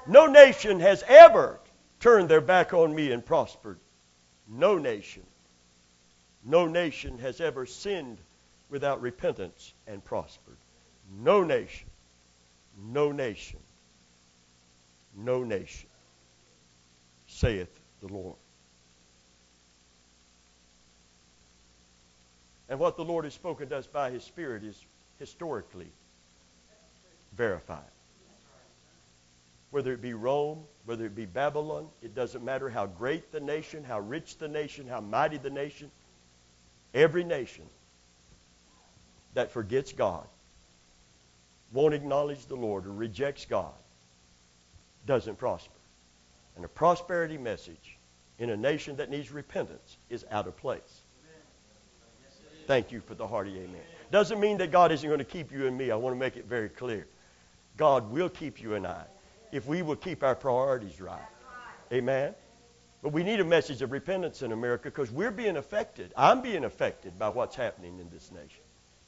No nation has ever turned their back on me and prospered. No nation. No nation has ever sinned without repentance and prospered. No nation. No nation. No nation, saith the Lord. And what the Lord has spoken to us by His Spirit is historically verified. Whether it be Rome, whether it be Babylon, it doesn't matter how great the nation, how rich the nation, how mighty the nation. Every nation that forgets God, won't acknowledge the Lord, or rejects God, doesn't prosper. And a prosperity message in a nation that needs repentance is out of place. Thank you for the hearty amen. Doesn't mean that God isn't going to keep you and me. I want to make it very clear. God will keep you and I if we will keep our priorities right. Amen. But we need a message of repentance in America because we're being affected. I'm being affected by what's happening in this nation.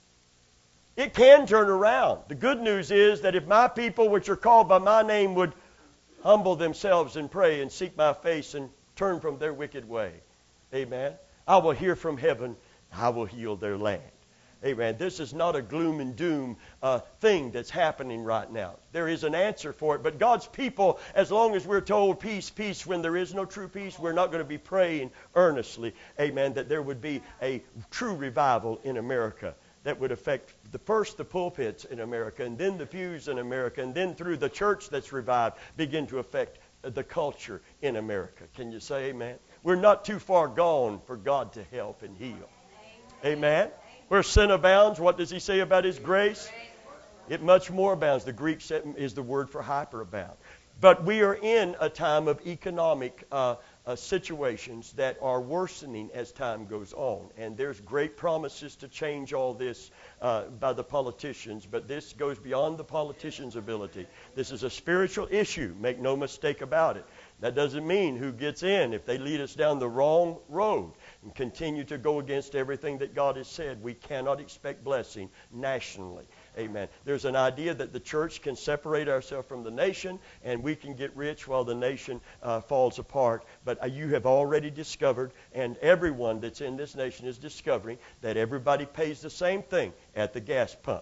It can turn around. The good news is that if my people which are called by my name would humble themselves and pray and seek my face and turn from their wicked way, amen, I will hear from heaven, I will heal their land. Amen. This is not a gloom and doom thing that's happening right now. There is an answer for it. But God's people, as long as we're told peace, peace, when there is no true peace, we're not going to be praying earnestly, amen, that there would be a true revival in America that would affect first the pulpits in America, and then the pews in America, and then through the church that's revived, begin to affect the culture in America. Can you say amen? We're not too far gone for God to help and heal. Amen. Where sin abounds, what does he say about his grace? It much more abounds. The Greek is the word for hyperabound. But we are in a time of economic situations that are worsening as time goes on. And there's great promises to change all this by the politicians. But this goes beyond the politicians' ability. This is a spiritual issue. Make no mistake about it. That doesn't mean who gets in. If they lead us down the wrong road and continue to go against everything that God has said, we cannot expect blessing nationally. Amen. There's an idea that the church can separate ourselves from the nation and we can get rich while the nation falls apart. But you have already discovered, and everyone that's in this nation is discovering, that everybody pays the same thing at the gas pump.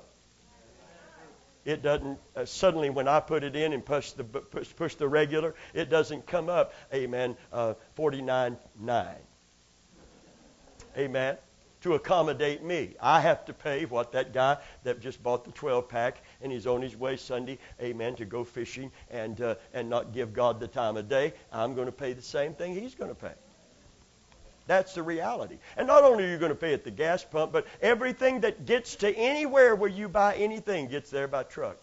It doesn't, suddenly when I put it in and push the regular, it doesn't come up, amen, $49.9. Amen. To accommodate me. I have to pay what that guy that just bought the 12-pack and he's on his way Sunday, amen, to go fishing and not give God the time of day. I'm going to pay the same thing he's going to pay. That's the reality. And not only are you going to pay at the gas pump, but everything that gets to anywhere where you buy anything gets there by truck.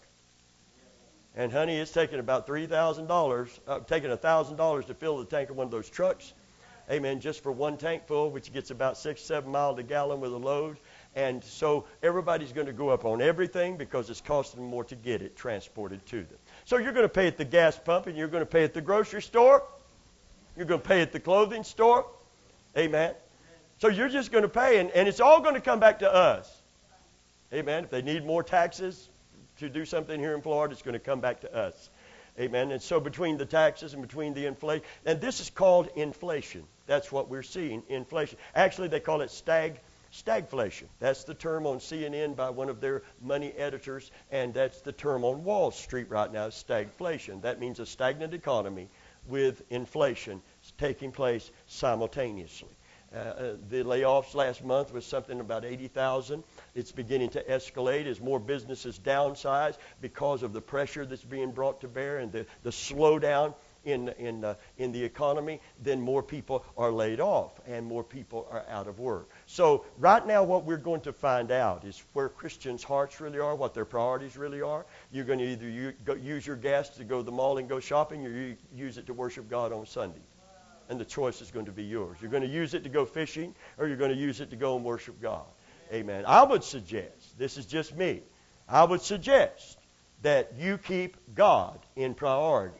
And honey, it's taking about $3,000, taking $1,000 to fill the tank of one of those trucks. Amen. Just for one tank full, which gets about 6-7 miles a gallon with a load. And so everybody's going to go up on everything because it's costing them more to get it transported to them. So you're going to pay at the gas pump, and you're going to pay at the grocery store. You're going to pay at the clothing store. Amen. So you're just going to pay, and it's all going to come back to us. Amen. If they need more taxes to do something here in Florida, it's going to come back to us. Amen. And so between the taxes and between the inflation, and this is called inflation. That's what we're seeing, inflation. Actually, they call it stagflation. That's the term on CNN by one of their money editors, and that's the term on Wall Street right now, stagflation. That means a stagnant economy with inflation taking place simultaneously. The layoffs last month was something about 80,000. It's beginning to escalate as more businesses downsize because of the pressure that's being brought to bear and the slowdown in the economy. Then more people are laid off and more people are out of work. So right now what we're going to find out is where Christians' hearts really are, what their priorities really are. You're going to either use your gas to go to the mall and go shopping, or you use it to worship God on Sunday. And the choice is going to be yours. You're going to use it to go fishing, or you're going to use it to go and worship God. Amen. I would suggest, this is just me, I would suggest that you keep God in priority.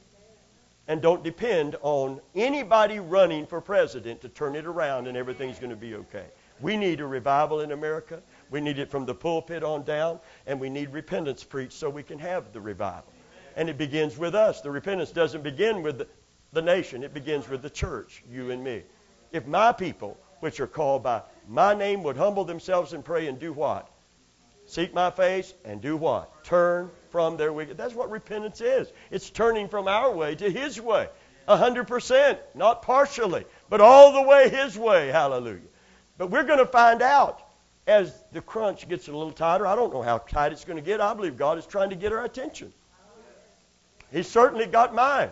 And don't depend on anybody running for president to turn it around and everything's going to be okay. We need a revival in America. We need it from the pulpit on down, and we need repentance preached so we can have the revival. And it begins with us. The repentance doesn't begin with the nation. It begins with the church, you and me. If my people, which are called by my name, would humble themselves and pray and do what? Seek my face and do what? Turn from their wicked. That's what repentance is. It's turning from our way to His way. 100%, not partially, but all the way His way. Hallelujah. But we're going to find out as the crunch gets a little tighter. I don't know how tight it's going to get. I believe God is trying to get our attention. He's certainly got mine.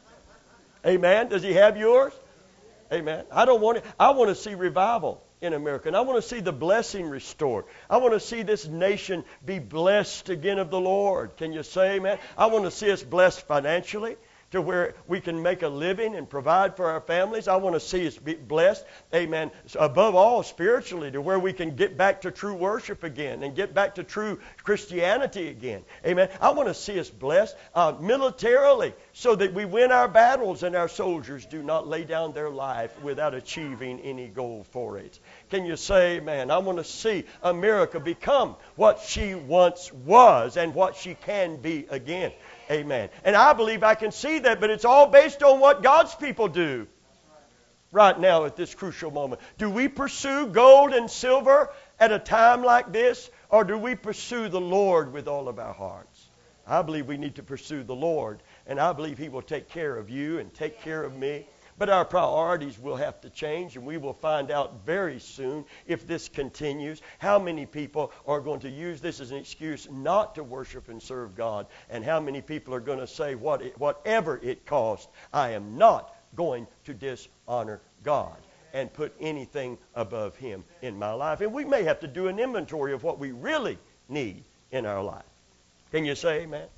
Amen. Does He have yours? Amen. I want to see revival in America. And I want to see the blessing restored. I want to see this nation be blessed again of the Lord. Can you say amen? I want to see us blessed financially to where we can make a living and provide for our families. I want to see us be blessed, amen, above all spiritually, to where we can get back to true worship again and get back to true Christianity again. Amen. I want to see us blessed militarily so that we win our battles and our soldiers do not lay down their life without achieving any goal for it. Can you say amen? I want to see America become what she once was and what she can be again. Amen. And I believe I can see that, but it's all based on what God's people do right now at this crucial moment. Do we pursue gold and silver at a time like this, or do we pursue the Lord with all of our hearts? I believe we need to pursue the Lord, and I believe He will take care of you and take care of me. But our priorities will have to change, and we will find out very soon, if this continues, how many people are going to use this as an excuse not to worship and serve God, and how many people are going to say, whatever it costs, I am not going to dishonor God and put anything above Him in my life. And we may have to do an inventory of what we really need in our life. Can you say amen?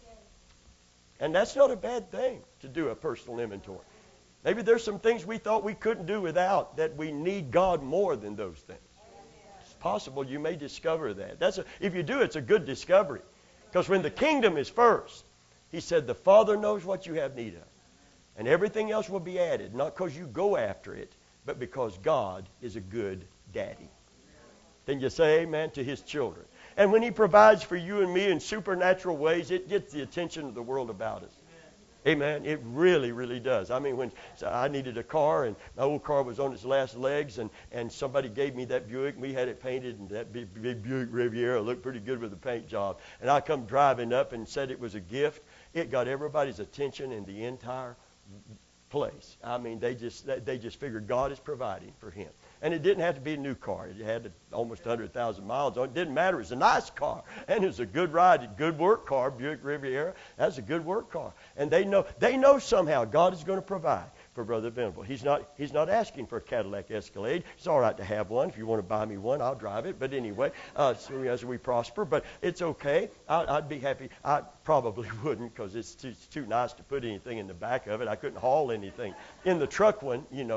And that's not a bad thing, to do a personal inventory. Maybe there's some things we thought we couldn't do without, that we need God more than those things. It's possible you may discover that. If you do, it's a good discovery. Because when the kingdom is first, He said the Father knows what you have need of. And everything else will be added, not because you go after it, but because God is a good daddy. Then you say amen to His children. And when He provides for you and me in supernatural ways, it gets the attention of the world about us. Amen. It really, really does. I mean, when I needed a car, and my old car was on its last legs, and somebody gave me that Buick, and we had it painted, and that big Buick Riviera looked pretty good with the paint job. And I come driving up and said it was a gift. It got everybody's attention in the entire place. I mean, they just figured God is providing for him. And it didn't have to be a new car. It had almost 100,000 miles on it. It didn't matter. It was a nice car. And it was a good ride, a good work car, Buick Riviera. That's a good work car. And they know somehow God is going to provide for Brother Venable. He's not asking for a Cadillac Escalade. It's all right to have one. If you want to buy me one, I'll drive it. But anyway, as we prosper. But it's okay. I'd be happy. I probably wouldn't, because it's too nice to put anything in the back of it. I couldn't haul anything. In the truck one, and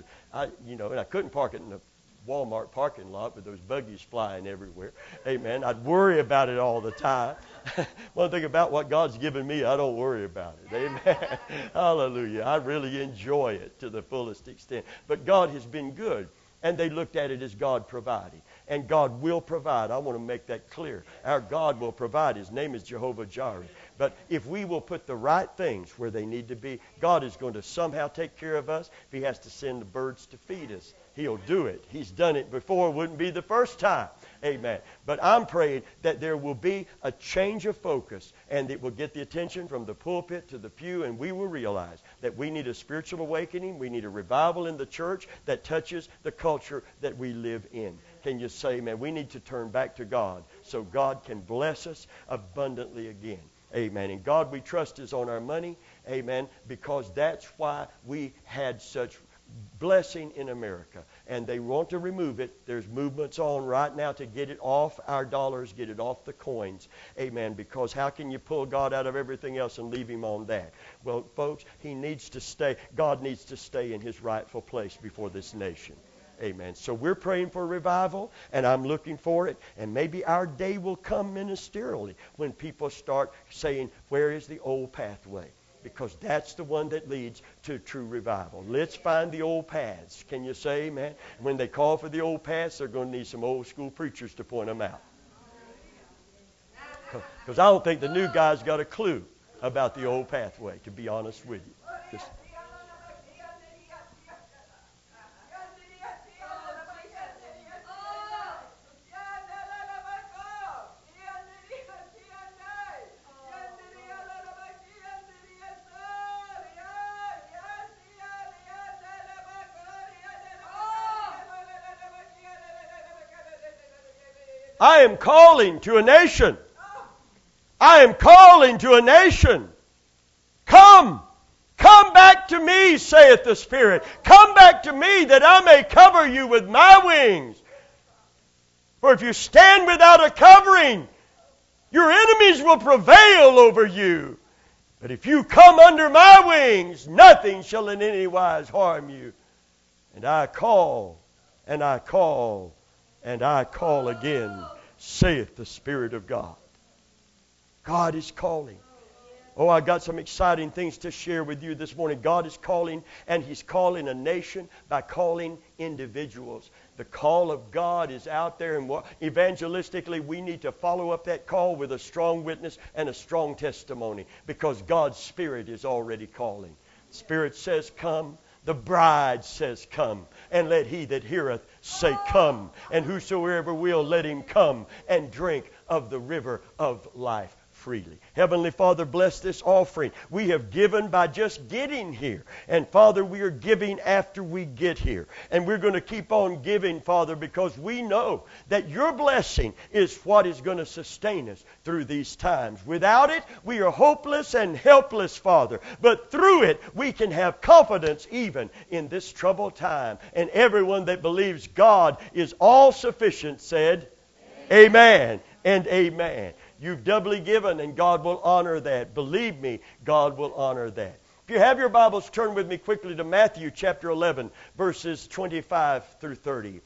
I couldn't park it in the Walmart parking lot with those buggies flying everywhere. Amen. I'd worry about it all the time. One thing about what God's given me, I don't worry about it. Amen. Hallelujah. I really enjoy it to the fullest extent. But God has been good. And they looked at it as God providing. And God will provide. I want to make that clear. Our God will provide. His name is Jehovah Jireh. But if we will put the right things where they need to be, God is going to somehow take care of us. If He has to send the birds to feed us, He'll do it. He's done it before. It wouldn't be the first time. Amen. But I'm praying that there will be a change of focus, and it will get the attention from the pulpit to the pew, and we will realize that we need a spiritual awakening. We need a revival in the church that touches the culture that we live in. Can you say, man, we need to turn back to God so God can bless us abundantly again. Amen. And God we trust is on our money. Amen. Because that's why we had such blessing in America. And they want to remove it. There's movements on right now to get it off our dollars, get it off the coins. Amen. Because how can you pull God out of everything else and leave Him on that? Well, folks, He needs to stay. God needs to stay in His rightful place before this nation. Amen. So we're praying for revival, and I'm looking for it. And maybe our day will come ministerially when people start saying, where is the old pathway? Because that's the one that leads to true revival. Let's find the old paths. Can you say amen? When they call for the old paths, they're going to need some old school preachers to point them out. Because I don't think the new guy's got a clue about the old pathway, to be honest with you. Just, I am calling to a nation. I am calling to a nation. Come. Come back to me, saith the Spirit. Come back to me that I may cover you with my wings. For if you stand without a covering, your enemies will prevail over you. But if you come under my wings, nothing shall in any wise harm you. And I call, and I call, and I call again, saith the Spirit of God. God is calling. Oh, I got some exciting things to share with you this morning. God is calling, and He's calling a nation by calling individuals. The call of God is out there, and evangelistically, we need to follow up that call with a strong witness and a strong testimony, because God's Spirit is already calling. The Spirit says, come. The bride says, come. And let he that heareth say, come. And whosoever will, let him come and drink of the river of life freely. Heavenly Father, bless this offering. We have given by just getting here. And Father, we are giving after we get here. And we're going to keep on giving, Father, because we know that your blessing is what is going to sustain us through these times. Without it, we are hopeless and helpless, Father. But through it, we can have confidence even in this troubled time. And everyone that believes God is all sufficient said, Amen and amen. You've doubly given, and God will honor that. Believe me, God will honor that. If you have your Bibles, turn with me quickly to Matthew chapter 11, verses 25 through 30.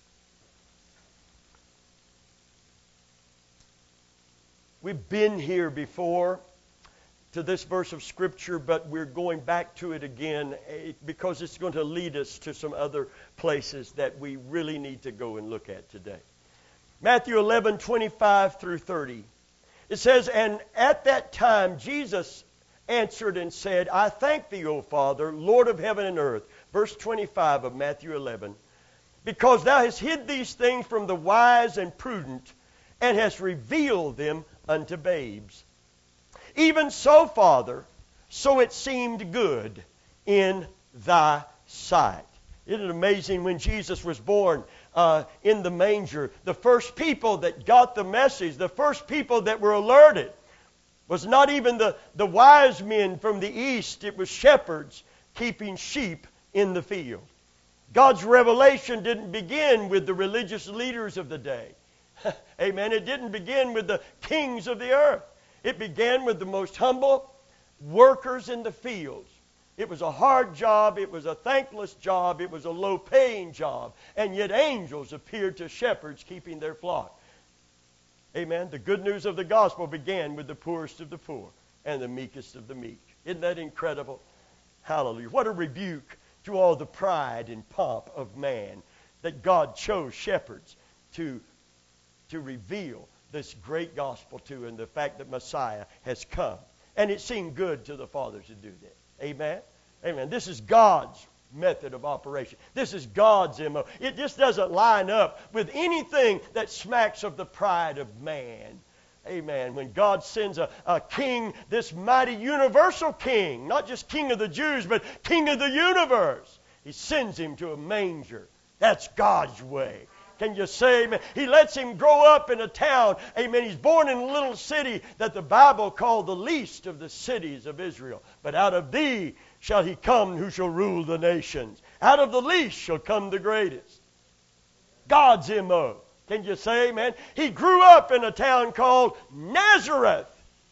We've been here before to this verse of Scripture, but we're going back to it again because it's going to lead us to some other places that we really need to go and look at today. Matthew 11, 25 through 30. It says, and at that time Jesus answered and said, I thank thee, O Father, Lord of heaven and earth. Verse 25 of Matthew 11. Because thou hast hid these things from the wise and prudent, and hast revealed them unto babes. Even so, Father, so it seemed good in thy sight. Isn't it amazing when Jesus was born in the manger, the first people that got the message, the first people that were alerted, was not even the wise men from the east. It was shepherds keeping sheep in the field. God's revelation didn't begin with the religious leaders of the day. Amen. It didn't begin with the kings of the earth. It began with the most humble workers in the fields. It was a hard job. It was a thankless job. It was a low-paying job. And yet angels appeared to shepherds keeping their flock. Amen. The good news of the gospel began with the poorest of the poor and the meekest of the meek. Isn't that incredible? Hallelujah. What a rebuke to all the pride and pomp of man that God chose shepherds to reveal this great gospel to, and the fact that Messiah has come. And it seemed good to the fathers to do that. Amen? Amen. This is God's method of operation. This is God's MO. It just doesn't line up with anything that smacks of the pride of man. Amen. When God sends a king, this mighty universal king, not just king of the Jews, but king of the universe, He sends him to a manger. That's God's way. Can you say amen? He lets him grow up in a town. Amen. He's born in a little city that the Bible called the least of the cities of Israel. But out of thee shall he come who shall rule the nations. Out of the least shall come the greatest. God's M.O. Can you say amen? He grew up in a town called Nazareth,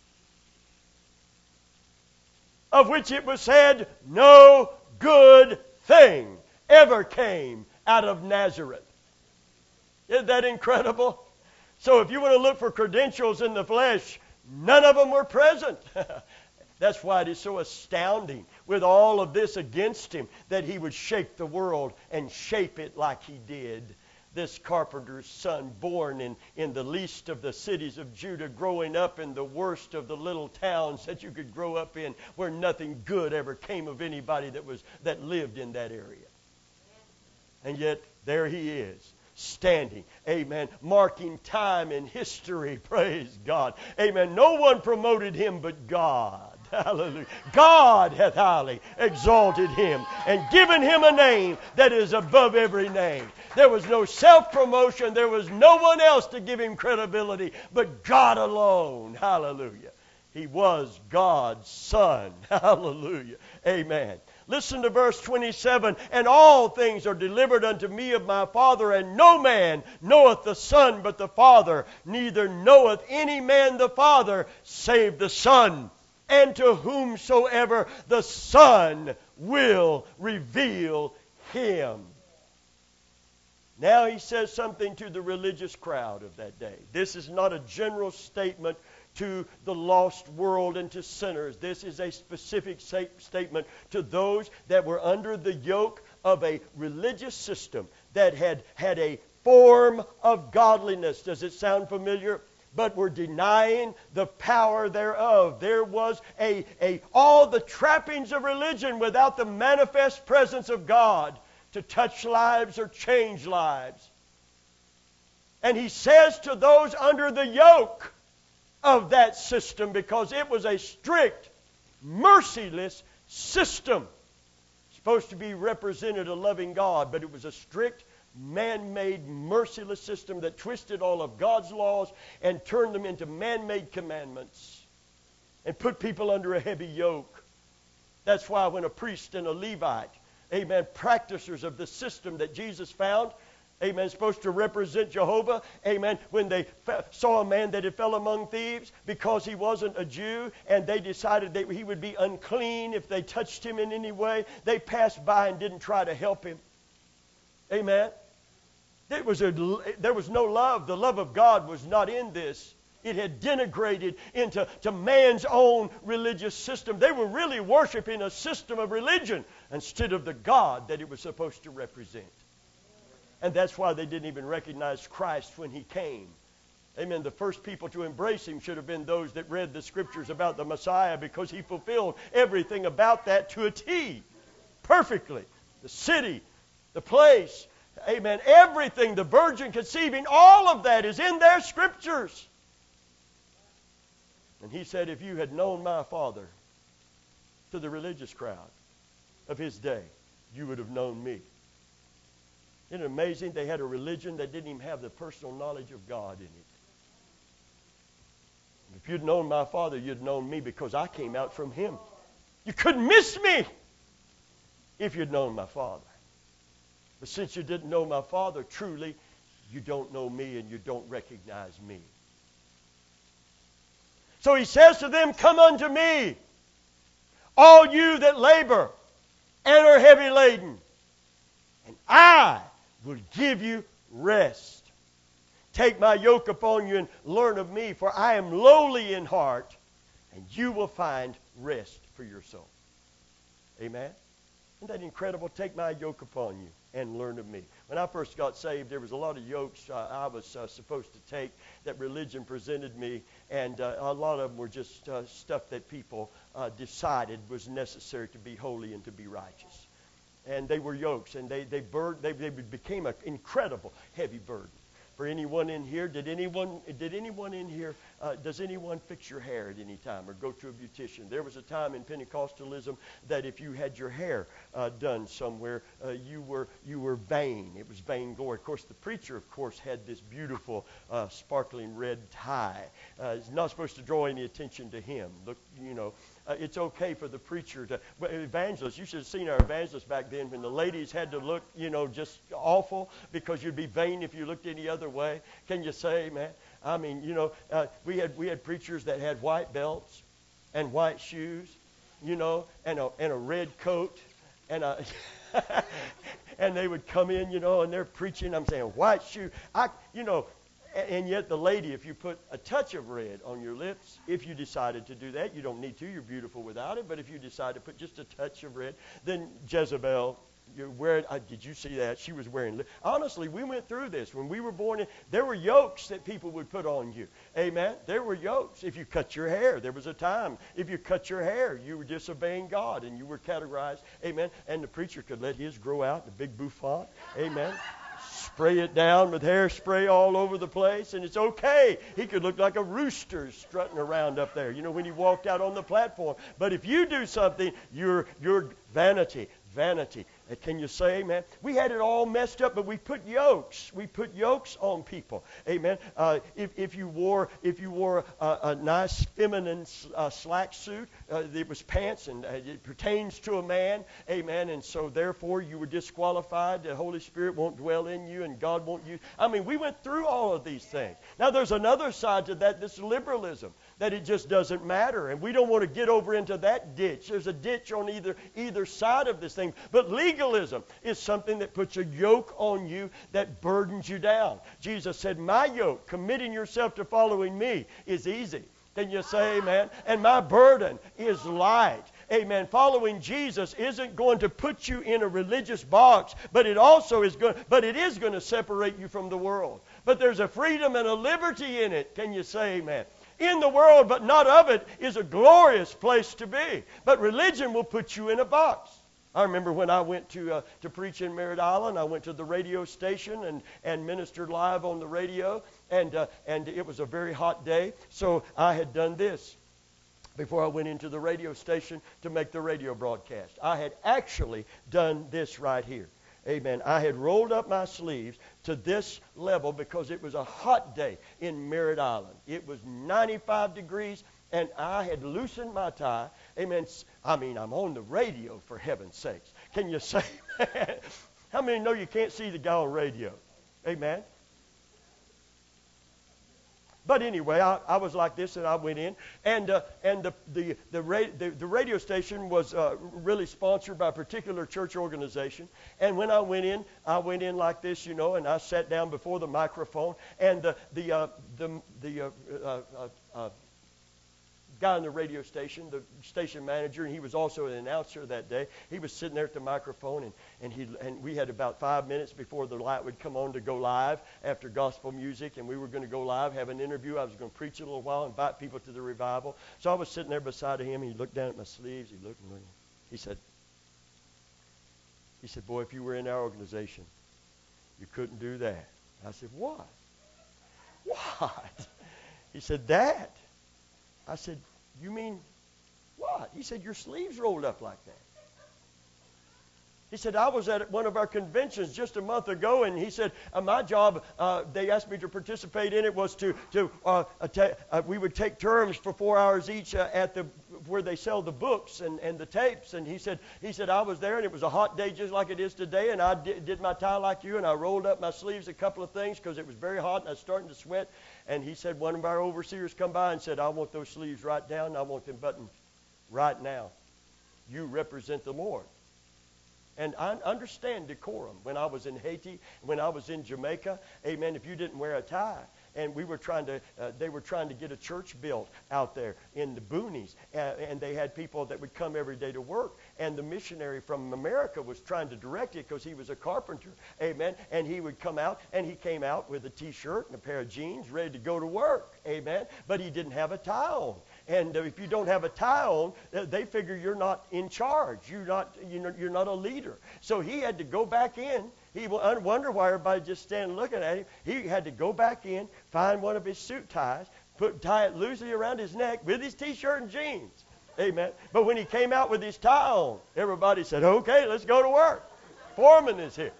of which it was said, no good thing ever came out of Nazareth. Isn't that incredible? So if you want to look for credentials in the flesh, none of them were present. That's why it is so astounding with all of this against him that he would shake the world and shape it like he did. this carpenter's son, born in the least of the cities of Judah, growing up in the worst of the little towns that you could grow up in, where nothing good ever came of anybody that lived in that area. And yet, there he is, standing, amen, marking time in history, praise God. Amen. No one promoted him but God. Hallelujah. God hath highly exalted him and given him a name that is above every name. There was no self-promotion. There was no one else to give him credibility but God alone. Hallelujah. He was God's Son. Hallelujah. Amen. Listen to verse 27. And all things are delivered unto me of my Father, and no man knoweth the Son but the Father, neither knoweth any man the Father save the Son, and to whomsoever the Son will reveal him. Now he says something to the religious crowd of that day. This is not a general statement to the lost world and to sinners. This is a specific statement to those that were under the yoke of a religious system that had a form of godliness. Does it sound familiar? But were denying the power thereof. There was all the trappings of religion without the manifest presence of God to touch lives or change lives. And he says to those under the yoke of that system, because it was a strict, merciless system. Supposed to be represented a loving God, but it was a strict, man-made, merciless system that twisted all of God's laws and turned them into man-made commandments and put people under a heavy yoke. That's why when a priest and a Levite, amen, practicers of the system that Jesus found, amen, supposed to represent Jehovah, amen, when they saw a man that had fell among thieves because he wasn't a Jew and they decided that he would be unclean if they touched him in any way, they passed by and didn't try to help him. Amen. There was no love. The love of God was not in this. It had denigrated into man's own religious system. They were really worshiping a system of religion instead of the God that it was supposed to represent. And that's why they didn't even recognize Christ when he came. Amen. The first people to embrace him should have been those that read the scriptures about the Messiah, because he fulfilled everything about that to a T. Perfectly. The city, the place, amen, everything, the virgin conceiving, all of that is in their scriptures. And he said, if you had known my Father, to the religious crowd of his day, you would have known me. Isn't it amazing? They had a religion that didn't even have the personal knowledge of God in it. If you'd known my Father, you'd known me, because I came out from him. You couldn't miss me if you'd known my Father. But since you didn't know my Father truly, you don't know me and you don't recognize me. So he says to them, come unto me, all you that labor and are heavy laden, and I will give you rest. Take my yoke upon you and learn of me, for I am lowly in heart, and you will find rest for your soul. Amen? Isn't that incredible? Take my yoke upon you and learn of me. When I first got saved, there was a lot of yokes I was supposed to take that religion presented me, and a lot of them were just stuff that people decided was necessary to be holy and to be righteous. And they were yokes, and they became an incredible heavy burden. For anyone in here, does anyone fix your hair at any time or go to a beautician? There was a time in Pentecostalism that if you had your hair done somewhere, you were vain. It was vainglory. Of course, the preacher, of course, had this beautiful sparkling red tie. It's not supposed to draw any attention to him. Look, it's okay for the preacher to... Evangelists, you should have seen our evangelists back then when the ladies had to look, just awful, because you'd be vain if you looked any other way. Can you say, man? I mean, we had preachers that had white belts and white shoes, and a red coat and a... and they would come in, and they're preaching. I'm saying, white shoe. And yet the lady, if you put a touch of red on your lips, if you decided to do that, you don't need to. You're beautiful without it. But if you decide to put just a touch of red, then Jezebel, you're wearing, did you see that? She was wearing, honestly, we went through this. When we were born, there were yokes that people would put on you. Amen? There were yokes. If you cut your hair, there was a time. If you cut your hair, you were disobeying God and you were categorized. Amen? And the preacher could let his grow out in a big bouffant. Amen? Spray it down with hairspray all over the place, and it's okay. He could look like a rooster strutting around up there, when he walked out on the platform. But if you do something, you're vanity. Can you say amen? We had it all messed up, but we put yokes. We put yokes on people. Amen. If you wore a nice feminine slack suit, it was pants, and it pertains to a man. Amen. And so therefore you were disqualified. The Holy Spirit won't dwell in you, and God won't use. We went through all of these things. Now there's another side to that. This liberalism, that it just doesn't matter, and we don't want to get over into that ditch. There's a ditch on either side of this thing. But legalism is something that puts a yoke on you that burdens you down. Jesus said, my yoke, committing yourself to following me, is easy. Can you say amen? And my burden is light. Amen. Following Jesus isn't going to put you in a religious box, but it is going to separate you from the world. But there's a freedom and a liberty in it. Can you say amen? In the world, but not of it, is a glorious place to be. But religion will put you in a box. I remember when I went to preach in Merritt Island, I went to the radio station and ministered live on the radio, and it was a very hot day, so I had done this before I went into the radio station to make the radio broadcast. I had actually done this right here. Amen. I had rolled up my sleeves to this level because it was a hot day in Merritt Island. It was 95 degrees, and I had loosened my tie. Amen. I'm on the radio, for heaven's sakes. Can you say that? How many know you can't see the guy on radio? Amen. But anyway, I was like this, and I went in, and the radio station was really sponsored by a particular church organization. And when I went in like this, and I sat down before the microphone, and the guy on the radio station, the station manager, and he was also an announcer that day. He was sitting there at the microphone, and we had about 5 minutes before the light would come on to go live after gospel music, and we were going to go live, have an interview. I was going to preach a little while, invite people to the revival. So I was sitting there beside him, and he looked down at my sleeves. He looked and looked. He said, boy, if you were in our organization, you couldn't do that. I said, what? What? He said, that. I said, you mean what? He said, your sleeves rolled up like that. He said, I was at one of our conventions just a month ago, and he said, my job, they asked me to participate in it, was we would take turns for 4 hours each at where they sell the books and the tapes. And he said, I was there, and it was a hot day just like it is today, and I did my tie like you, and I rolled up my sleeves a couple of things because it was very hot, and I was starting to sweat. And he said, one of our overseers come by and said, I want those sleeves right down, and I want them buttoned right now. You represent the Lord. And I understand decorum. When I was in Haiti, when I was in Jamaica, amen, if you didn't wear a tie, and they were trying to get a church built out there in the boonies, and they had people that would come every day to work, and the missionary from America was trying to direct it because he was a carpenter, amen, and he would come out, and he came out with a t-shirt and a pair of jeans ready to go to work, amen, but he didn't have a tie on. And if you don't have a tie on, they figure you're not in charge. You're not a leader. So he had to go back in. He wondered why everybody just standing looking at him. He had to go back in, find one of his suit ties, tie it loosely around his neck with his t-shirt and jeans. Amen. But when he came out with his tie on, everybody said, okay, let's go to work. Foreman is here.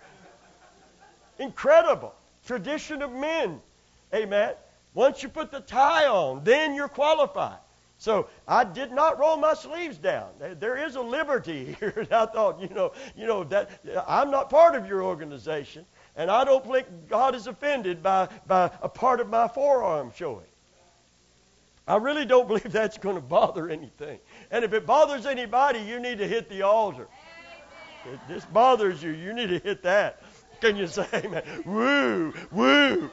Incredible. Tradition of men. Amen. Once you put the tie on, then you're qualified. So I did not roll my sleeves down. There is a liberty here. And I thought, that I'm not part of your organization, and I don't think God is offended by a part of my forearm showing. I really don't believe that's going to bother anything. And if it bothers anybody, you need to hit the altar. If this bothers you, you need to hit that. Can you say amen? Woo, woo.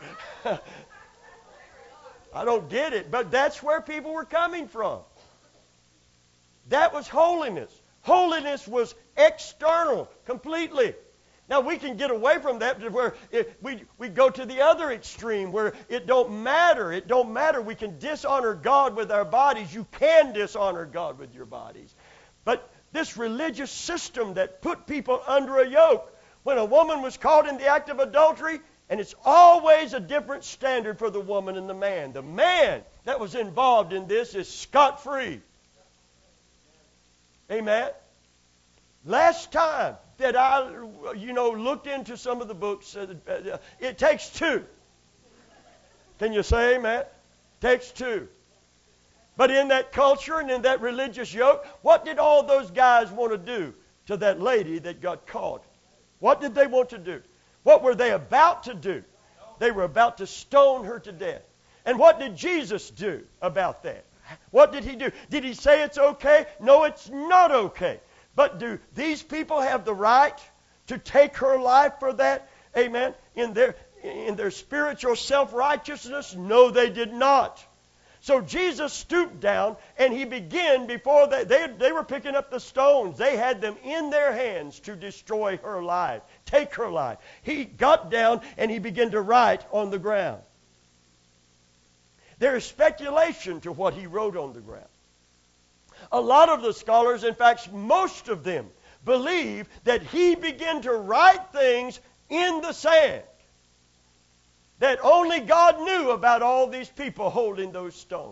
I don't get it, but that's where people were coming from. That was holiness. Holiness was external completely. Now, we can get away from that to where we go to the other extreme where it don't matter. It don't matter. We can dishonor God with our bodies. You can dishonor God with your bodies. But this religious system that put people under a yoke, when a woman was caught in the act of adultery, and it's always a different standard for the woman and the man. The man that was involved in this is scot-free. Amen. Last time that I, looked into some of the books, it takes two. Can you say amen? Takes two. But in that culture and in that religious yoke, what did all those guys want to do to that lady that got caught? What did they want to do? What were they about to do? They were about to stone her to death. And what did Jesus do about that? What did he do? Did he say it's okay? No, it's not okay. But do these people have the right to take her life for that? Amen. In their spiritual self-righteousness? No, they did not. So Jesus stooped down and he began before they were picking up the stones. They had them in their hands to destroy her life, take her life. He got down and he began to write on the ground. There is speculation to what he wrote on the ground. A lot of the scholars, in fact, most of them, believe that he began to write things in the sand that only God knew about all these people holding those stones.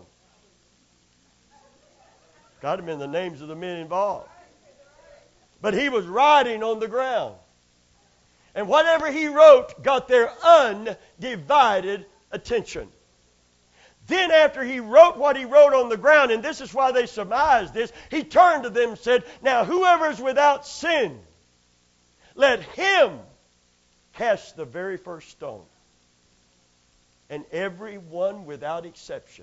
Got them in the names of the men involved. But he was writing on the ground. And whatever he wrote got their undivided attention. Then after he wrote what he wrote on the ground, and this is why they surmised this, he turned to them and said, "Now whoever is without sin, let him cast the very first stone." And everyone without exception.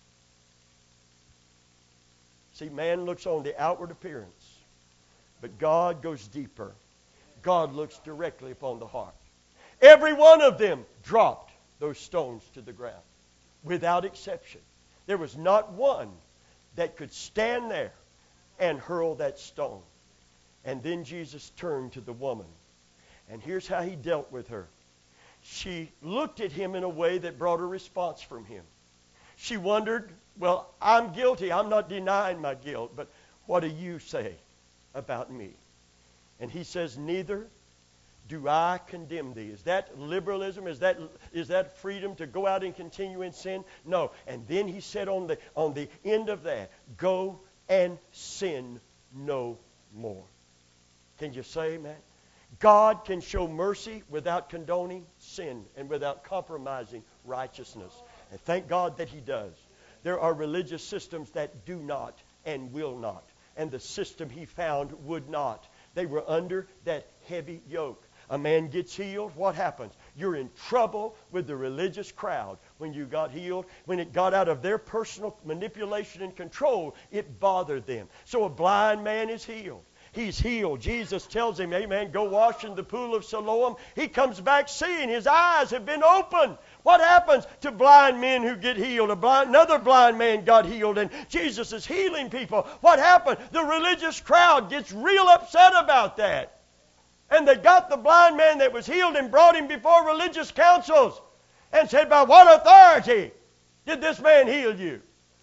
See, man looks on the outward appearance, but God goes deeper. God looks directly upon the heart. Every one of them dropped those stones to the ground, without exception. There was not one that could stand there and hurl that stone. And then Jesus turned to the woman. And here's how he dealt with her. She looked at him in a way that brought a response from him. She wondered, well, I'm guilty. I'm not denying my guilt. But what do you say about me? And he says, neither do I condemn thee. Is that liberalism? Is that freedom to go out and continue in sin? No. And then he said on the end of that, go and sin no more. Can you say amen? God can show mercy without condoning sin and without compromising righteousness. And thank God that he does. There are religious systems that do not and will not. And the system he found would not. They were under that heavy yoke. A man gets healed, what happens? You're in trouble with the religious crowd when you got healed. When it got out of their personal manipulation and control, it bothered them. So a blind man is healed. He's healed. Jesus tells him, amen, go wash in the pool of Siloam. He comes back seeing. His eyes have been opened. What happens to blind men who get healed? Another blind man got healed, and Jesus is healing people. What happened? The religious crowd gets real upset about that. And they got the blind man that was healed and brought him before religious councils and said, by what authority did this man heal you?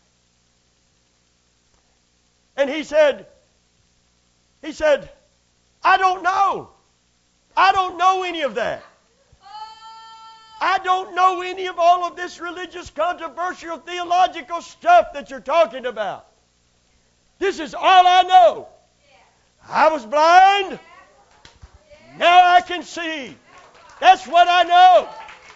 And he said, I don't know. I don't know any of that. I don't know any of all of this religious, controversial, theological stuff that you're talking about. This is all I know. I was blind. Now I can see. That's what I know.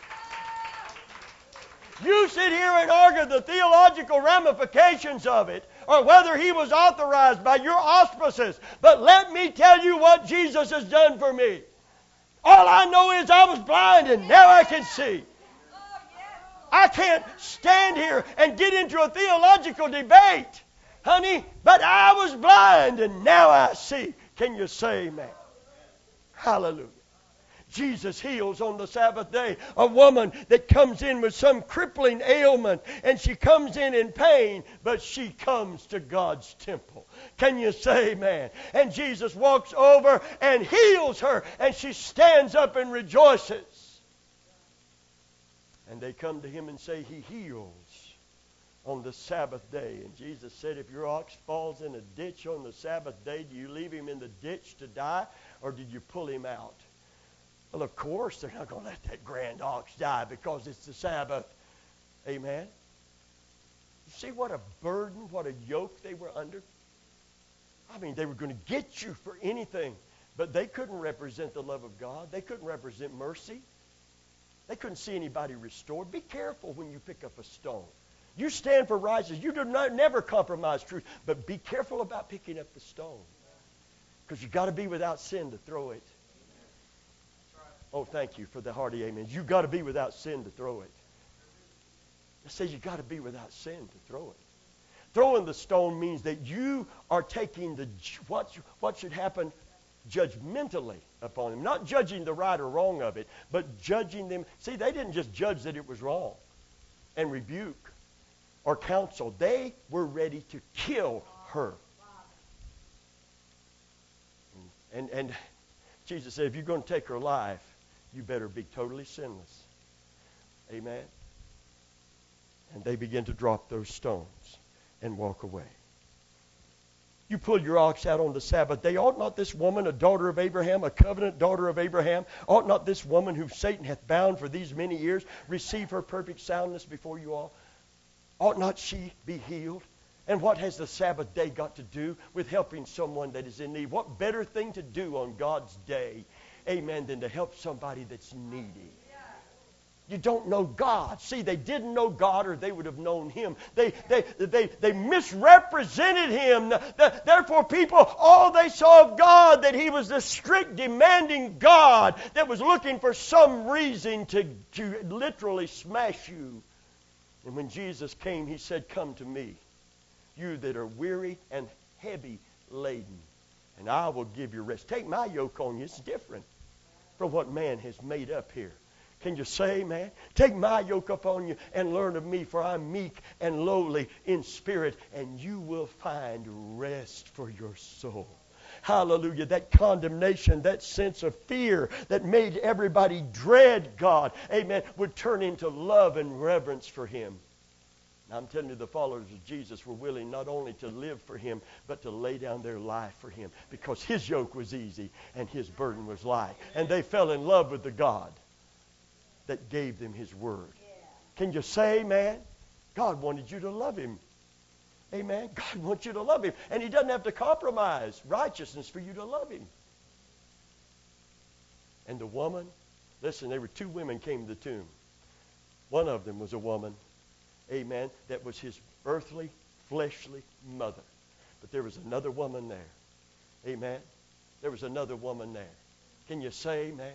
You sit here and argue the theological ramifications of it, or whether he was authorized by your auspices. But let me tell you what Jesus has done for me. All I know is I was blind and now I can see. I can't stand here and get into a theological debate, honey, but I was blind and now I see. Can you say amen? Hallelujah. Jesus heals on the Sabbath day a woman that comes in with some crippling ailment, and she comes in pain, but she comes to God's temple. Can you say amen? And Jesus walks over and heals her, and she stands up and rejoices. And they come to him and say, he heals on the Sabbath day. And Jesus said, if your ox falls in a ditch on the Sabbath day, do you leave him in the ditch to die, or did you pull him out? Well, of course, they're not going to let that grand ox die because it's the Sabbath. Amen? You see what a burden, what a yoke they were under? I mean, they were going to get you for anything, but they couldn't represent the love of God. They couldn't represent mercy. They couldn't see anybody restored. Be careful when you pick up a stone. You stand for righteousness. You do not never compromise truth, but be careful about picking up the stone, because you've got to be without sin to throw it. Oh, thank you for the hearty amens. You've got to be without sin to throw it. It says you've got to be without sin to throw it. Throwing the stone means that you are taking what should happen judgmentally upon them. Not judging the right or wrong of it, but judging them. See, they didn't just judge that it was wrong and rebuke or counsel. They were ready to kill her. And Jesus said, if you're going to take her life, you better be totally sinless. Amen. And they begin to drop those stones and walk away. You pull your ox out on the Sabbath day. Ought not this woman, a daughter of Abraham, a covenant daughter of Abraham, ought not this woman whom Satan hath bound for these many years receive her perfect soundness before you all? Ought not she be healed? And what has the Sabbath day got to do with helping someone that is in need? What better thing to do on God's day, amen, than to help somebody that's needy? You don't know God. See, they didn't know God, or they would have known Him. They misrepresented Him. Therefore, people, all they saw of God, that He was the strict, demanding God that was looking for some reason to literally smash you. And when Jesus came, He said, come to me, you that are weary and heavy laden, and I will give you rest. Take my yoke on you. It's different from what man has made up here. Can you say, man? Take my yoke upon you and learn of me, for I'm meek and lowly in spirit, and you will find rest for your soul. Hallelujah. That condemnation, that sense of fear that made everybody dread God, amen, would turn into love and reverence for Him. Now, I'm telling you, the followers of Jesus were willing not only to live for Him, but to lay down their life for Him, because His yoke was easy and His burden was light. And they fell in love with the God that gave them His word. Can you say, man? God wanted you to love Him. Amen. God wants you to love Him. And He doesn't have to compromise righteousness for you to love Him. And the woman, listen, there were two women came to the tomb. One of them was a woman, amen, that was His earthly, fleshly mother. But there was another woman there. Amen. There was another woman there. Can you say, amen?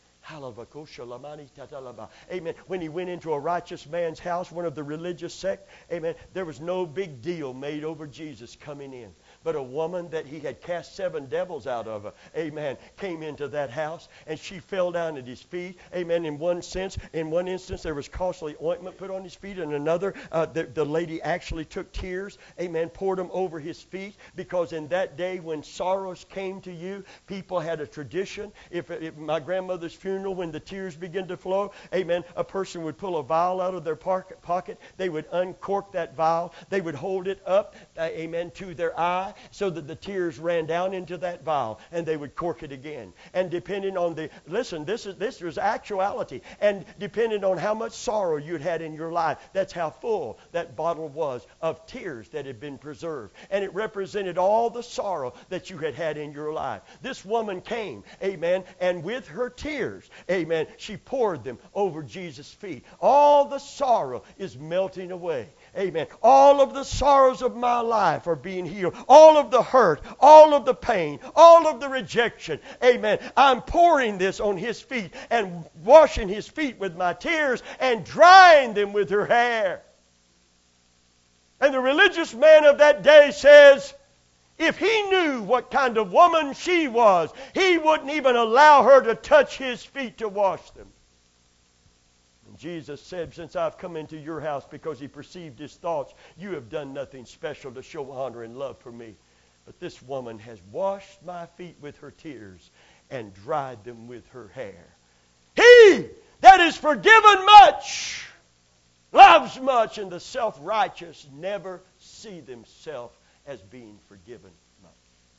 Amen. When He went into a righteous man's house, one of the religious sect, amen, there was no big deal made over Jesus coming in. But a woman that He had cast 7 devils out of, amen, came into that house, and she fell down at His feet. Amen. In one instance, there was costly ointment put on His feet. In another, the lady actually took tears, amen, poured them over His feet, because in that day when sorrows came to you, people had a tradition. If my grandmother's funeral, when the tears began to flow, amen, a person would pull a vial out of their pocket. They would uncork that vial. They would hold it up, amen, to their eye, so that the tears ran down into that vial, and they would cork it again. And depending on this is actuality. And depending on how much sorrow you'd had in your life, that's how full that bottle was of tears that had been preserved. And it represented all the sorrow that you had had in your life. This woman came, amen, and with her tears, amen, she poured them over Jesus' feet. All the sorrow is melting away. Amen. All of the sorrows of my life are being healed. All of the hurt, all of the pain, all of the rejection. Amen. I'm pouring this on His feet and washing His feet with my tears and drying them with her hair. And the religious man of that day says, If he knew what kind of woman she was, he wouldn't even allow her to touch his feet to wash them. And Jesus said, since I've come into your house, because he perceived his thoughts, you have done nothing special to show honor and love for me. But this woman has washed my feet with her tears and dried them with her hair. He that is forgiven much loves much, and the self-righteous never see themselves as being forgiven much.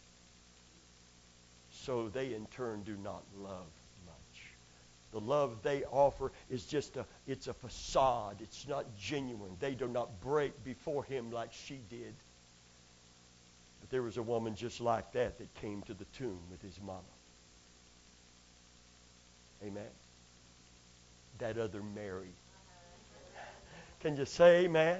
So they in turn do not love much. The love they offer is just it's a facade. It's not genuine. They do not break before him like she did. But there was a woman just like that came to the tomb with his mama. Amen. That other Mary. Can you say amen?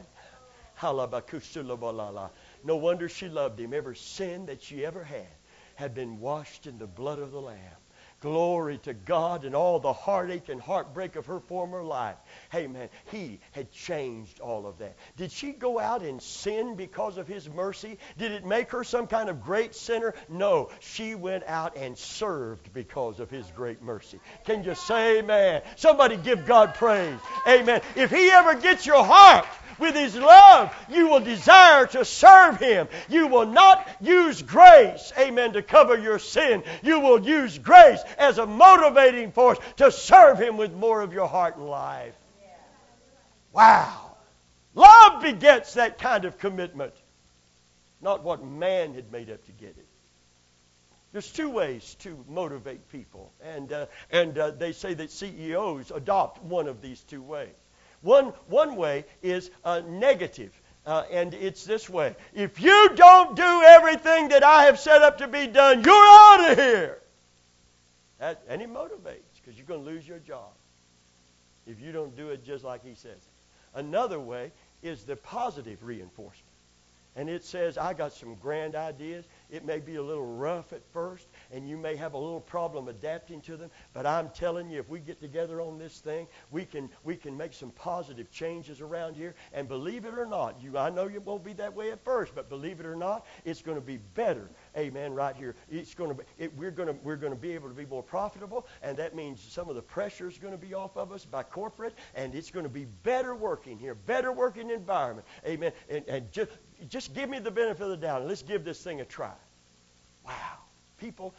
No wonder she loved him. Every sin that she ever had been washed in the blood of the Lamb. Glory to God. And all the heartache and heartbreak of her former life. Hey man, he had changed all of that. Did she go out and sin because of his mercy? Did it make her some kind of great sinner? No. She went out and served because of his great mercy. Can you say amen? Somebody give God praise. Amen. If he ever gets your heart with his love, you will desire to serve him. You will not use grace, amen, to cover your sin. You will use grace as a motivating force to serve him with more of your heart and life. Wow. Love begets that kind of commitment, not what man had made up to get it. There's two ways to motivate people, and they say that CEOs adopt one of these two ways. One way is negative, and it's this way. If you don't do everything that I have set up to be done, you're out of here. And it motivates, because you're going to lose your job if you don't do it just like he says. Another way is the positive reinforcement. And it says, I got some grand ideas. It may be a little rough at first, and you may have a little problem adapting to them, but I'm telling you, if we get together on this thing, we can make some positive changes around here. And believe it or not, I know you won't be that way at first, but believe it or not, it's going to be better. Amen. Right here, we're going to be able to be more profitable, and that means some of the pressure is going to be off of us by corporate, and it's going to be better working here, better working environment. Amen. And just give me the benefit of the doubt, and let's give this thing a try. Wow. People,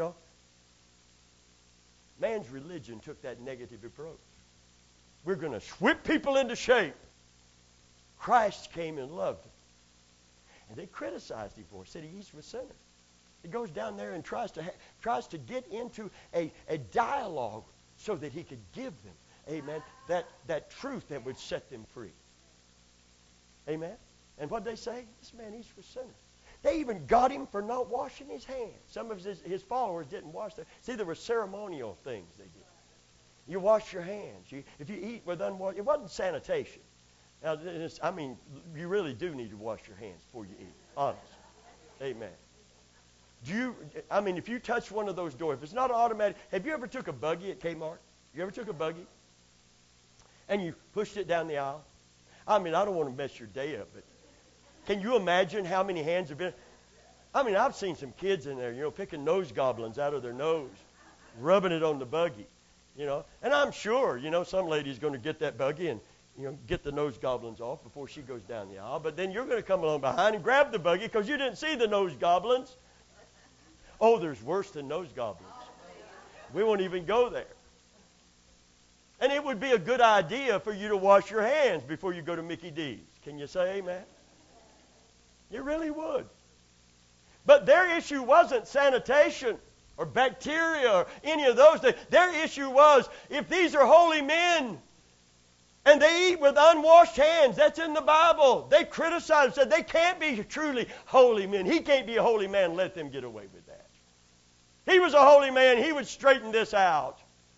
man's religion took that negative approach. We're going to whip people into shape. Christ came and loved them. And they criticized him for it, said he's a sinner. He goes down there and tries to get into a dialogue so that he could give them, amen, that truth that would set them free. Amen? And what they say? This man, he's a sinner. They even got him for not washing his hands. Some of his followers didn't wash their hands. See, there were ceremonial things they did. You wash your hands. If you eat with unwashed, it wasn't sanitation. Now, you really do need to wash your hands before you eat. Honest. Amen. If you touch one of those doors, if it's not automatic, have you ever took a buggy at Kmart? You ever took a buggy? And you pushed it down the aisle? I don't want to mess your day up, but can you imagine how many hands have been? I've seen some kids in there, picking nose goblins out of their nose, rubbing it on the buggy, And I'm sure, some lady's going to get that buggy and, get the nose goblins off before she goes down the aisle. But then you're going to come along behind and grab the buggy because you didn't see the nose goblins. Oh, there's worse than nose goblins. We won't even go there. And it would be a good idea for you to wash your hands before you go to Mickey D's. Can you say amen? You really would. But their issue wasn't sanitation or bacteria or any of those things. Their issue was, if these are holy men and they eat with unwashed hands, that's in the Bible. They criticized, said they can't be truly holy men. He can't be a holy man. Let them get away with that. He was a holy man. He would straighten this out.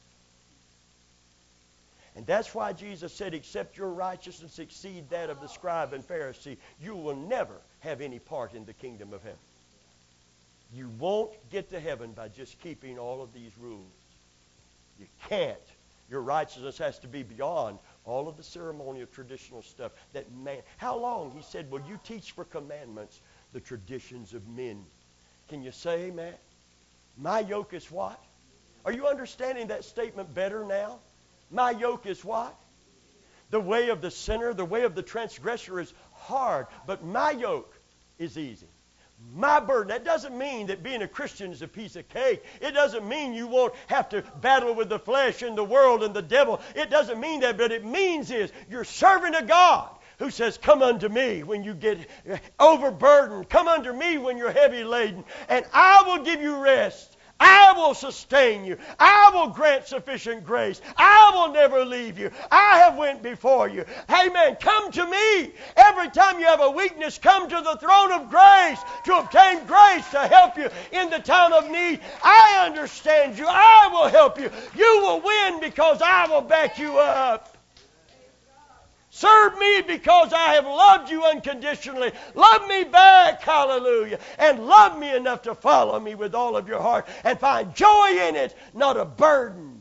And that's why Jesus said, except your righteousness exceed that of the scribe and Pharisee, you will never have any part in the kingdom of heaven. You won't get to heaven by just keeping all of these rules. You can't. Your righteousness has to be beyond all of the ceremonial traditional stuff. How long, he said, will you teach for commandments the traditions of men. Can you say amen? My yoke is what? Are you understanding that statement better now? My yoke is what? The way of the sinner, the way of the transgressor is hard, but my yoke is easy. My burden. That doesn't mean that being a Christian is a piece of cake. It doesn't mean you won't have to battle with the flesh and the world and the devil. It doesn't mean that, but it means is you're serving a God who says, come unto me when you get overburdened. Come unto me when you're heavy laden, and I will give you rest. I will sustain you. I will grant sufficient grace. I will never leave you. I have went before you. Amen. Come to me. Every time you have a weakness, come to the throne of grace to obtain grace to help you in the time of need. I understand you. I will help you. You will win because I will back you up. Serve me because I have loved you unconditionally. Love me back, hallelujah. And love me enough to follow me with all of your heart and find joy in it, not a burden.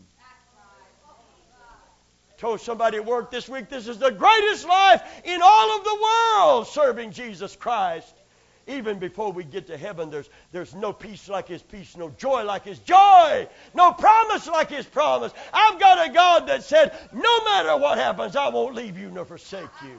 I told somebody at work this week, this is the greatest life in all of the world, serving Jesus Christ. Even before we get to heaven, there's no peace like His peace, no joy like His joy, no promise like His promise. I've got a God that said, no matter what happens, I won't leave you nor forsake you.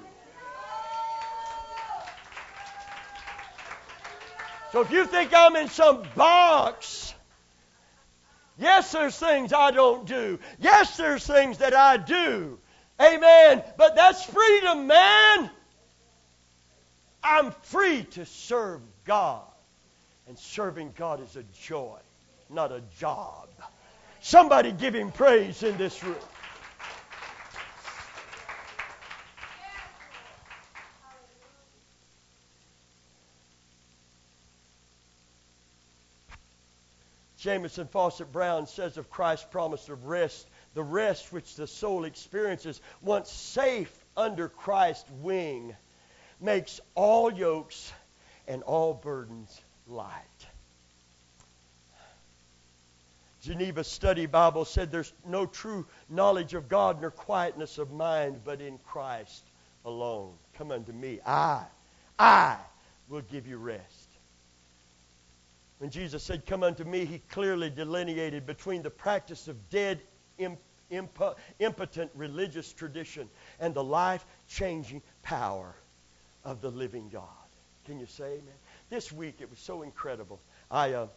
So if you think I'm in some box, yes, there's things I don't do. Yes, there's things that I do. Amen. But that's freedom, man. I'm free to serve God. And serving God is a joy, not a job. Somebody give Him praise in this room. Jamieson Fawcett Brown says of Christ's promise of rest, the rest which the soul experiences once safe under Christ's wing makes all yokes and all burdens light. Geneva Study Bible said there's no true knowledge of God nor quietness of mind but in Christ alone. Come unto me. I will give you rest. When Jesus said, come unto me, He clearly delineated between the practice of dead, impotent religious tradition and the life-changing power of the living God. Can you say amen? This week it was so incredible. I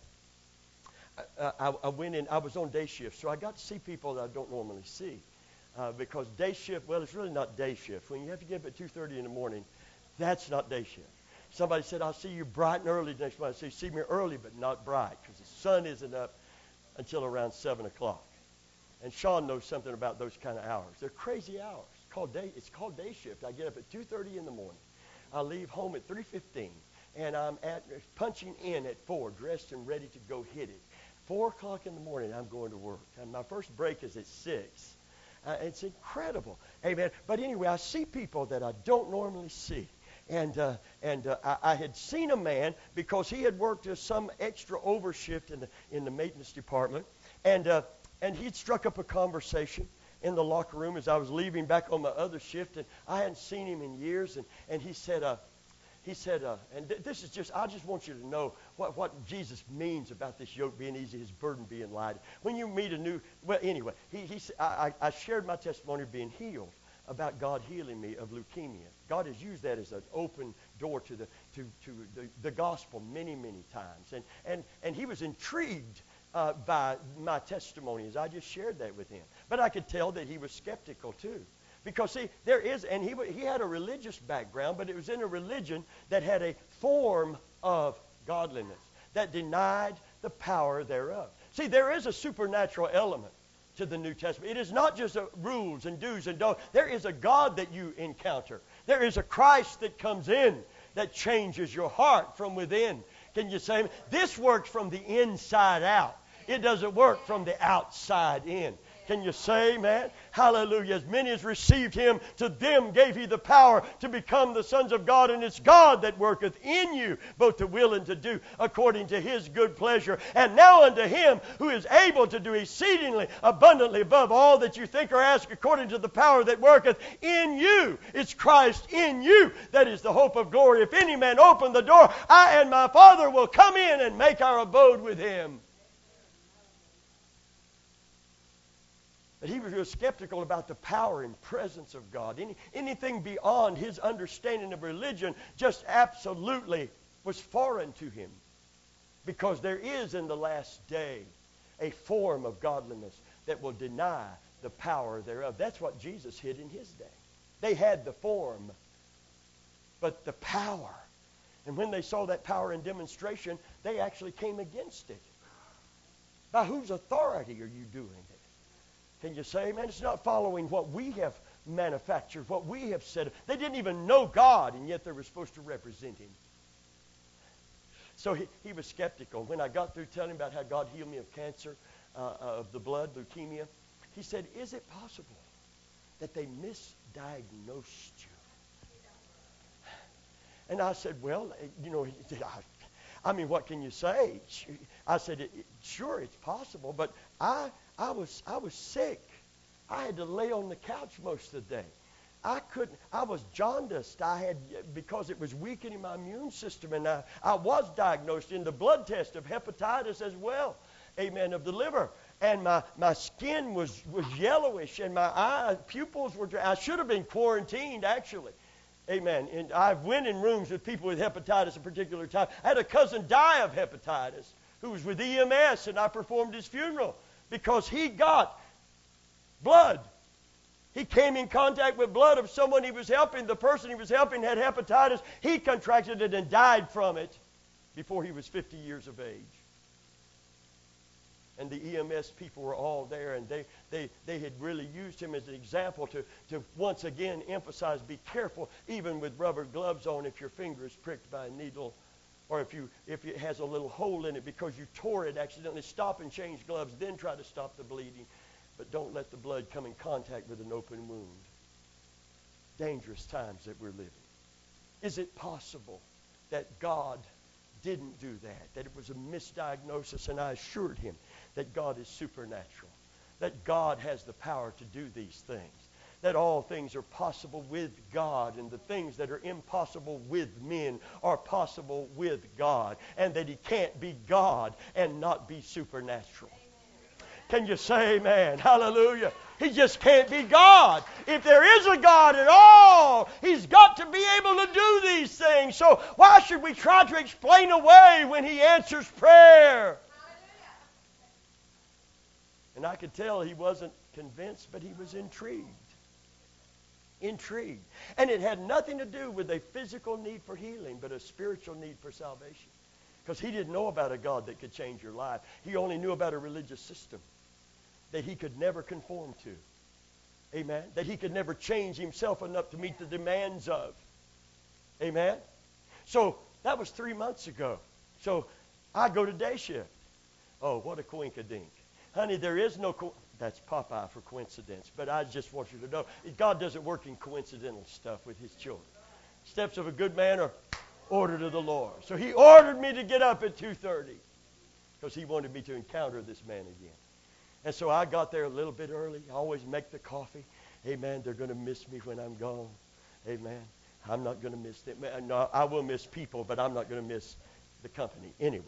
went in, I was on day shift, so I got to see people that I don't normally see. Because day shift, well, it's really not day shift. When you have to get up at 2:30 in the morning, that's not day shift. Somebody said, I'll see you bright and early next month. I said, see me early, but not bright, because the sun isn't up until around 7 o'clock. And Sean knows something about those kind of hours. They're crazy hours. It's called day shift. I get up at 2:30 in the morning. I leave home at 3:15, and I'm punching in at 4, dressed and ready to go hit it. 4 o'clock in the morning, I'm going to work. And my first break is at 6. It's incredible. Amen. But anyway, I see people that I don't normally see. And I had seen a man because he had worked some extra overshift in the maintenance department. And he'd struck up a conversation in the locker room as I was leaving back on my other shift, and I hadn't seen him in years. And he said, this is just, I just want you to know what Jesus means about this yoke being easy, His burden being light. When you meet anyway, I shared my testimony of being healed, about God healing me of leukemia. God has used that as an open door to the gospel many, many times. And He was intrigued by my testimony as I just shared that with him. But I could tell that he was skeptical too. Because see, he had a religious background, but it was in a religion that had a form of godliness that denied the power thereof. See, there is a supernatural element to the New Testament. It is not just rules and do's and don'ts. There is a God that you encounter. There is a Christ that comes in that changes your heart from within. Can you say, this works from the inside out. It doesn't work from the outside in. Can you say amen? Hallelujah. As many as received him, to them gave he the power to become the sons of God. And it's God that worketh in you, both to will and to do, according to his good pleasure. And now unto him who is able to do exceedingly abundantly above all that you think or ask, according to the power that worketh in you. It's Christ in you that is the hope of glory. If any man open the door, I and my Father will come in and make our abode with him. But he was real skeptical about the power and presence of God. Anything beyond his understanding of religion just absolutely was foreign to him. Because there is in the last day a form of godliness that will deny the power thereof. That's what Jesus hid in his day. They had the form, but the power. And when they saw that power in demonstration, they actually came against it. By whose authority are you doing it? Can you say, man, it's not following what we have manufactured, what we have said. They didn't even know God, and yet they were supposed to represent him. So he was skeptical. When I got through telling him about how God healed me of cancer, of the blood, leukemia, he said, is it possible that they misdiagnosed you? And I said, well, I mean, what can you say? I said, sure, it's possible, but I was sick. I had to lay on the couch most of the day. I was jaundiced. Because it was weakening my immune system, and I was diagnosed in the blood test of hepatitis as well, amen, of the liver. And my skin was yellowish, and my pupils were dry. I should have been quarantined, actually. Amen. And I've went in rooms with people with hepatitis at a particular time. I had a cousin die of hepatitis who was with EMS, and I performed his funeral because he got blood. He came in contact with blood of someone he was helping. The person he was helping had hepatitis. He contracted it and died from it before he was 50 years of age. And the EMS people were all there, and they had really used him as an example to once again emphasize, be careful, even with rubber gloves on, if your finger is pricked by a needle, or if it has a little hole in it because you tore it accidentally. Stop and change gloves, then try to stop the bleeding. But don't let the blood come in contact with an open wound. Dangerous times that we're living. Is it possible that God didn't do that it was a misdiagnosis? And I assured him that God is supernatural, that God has the power to do these things, that all things are possible with God, and the things that are impossible with men are possible with God, and that he can't be God and not be supernatural. Can you say amen? Hallelujah. He just can't be God. If there is a God at all, he's got to be able to do these things. So why should we try to explain away when he answers prayer? And I could tell he wasn't convinced, but he was intrigued. Intrigued. And it had nothing to do with a physical need for healing, but a spiritual need for salvation. Because he didn't know about a God that could change your life. He only knew about a religious system that he could never conform to. Amen? That he could never change himself enough to meet the demands of. Amen? So that was 3 months ago. So I go to day shift. Oh, what a coinkadink. Honey, there is no that's Popeye for coincidence. But I just want you to know, God doesn't work in coincidental stuff with his children. Steps of a good man are ordered of the Lord. So he ordered me to get up at 2:30 because he wanted me to encounter this man again. And so I got there a little bit early. I always make the coffee. Amen. They're going to miss me when I'm gone. Amen. I'm not going to miss them. No, I will miss people, but I'm not going to miss the company. Anyway,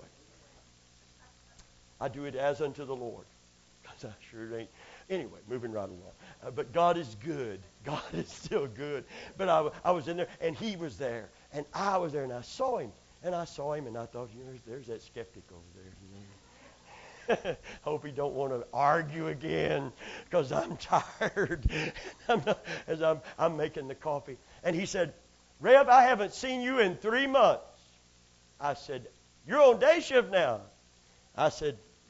I do it as unto the Lord. Because I sure ain't. Anyway, moving right along. But God is good. God is still good. But I was in there, and he was there. And I was there, and I saw him. And I thought, there's that skeptic over there. Hope he don't want to argue again because I'm tired. I'm making the coffee. And he said, Rev, I haven't seen you in 3 months. I said, you're on day shift now. I said,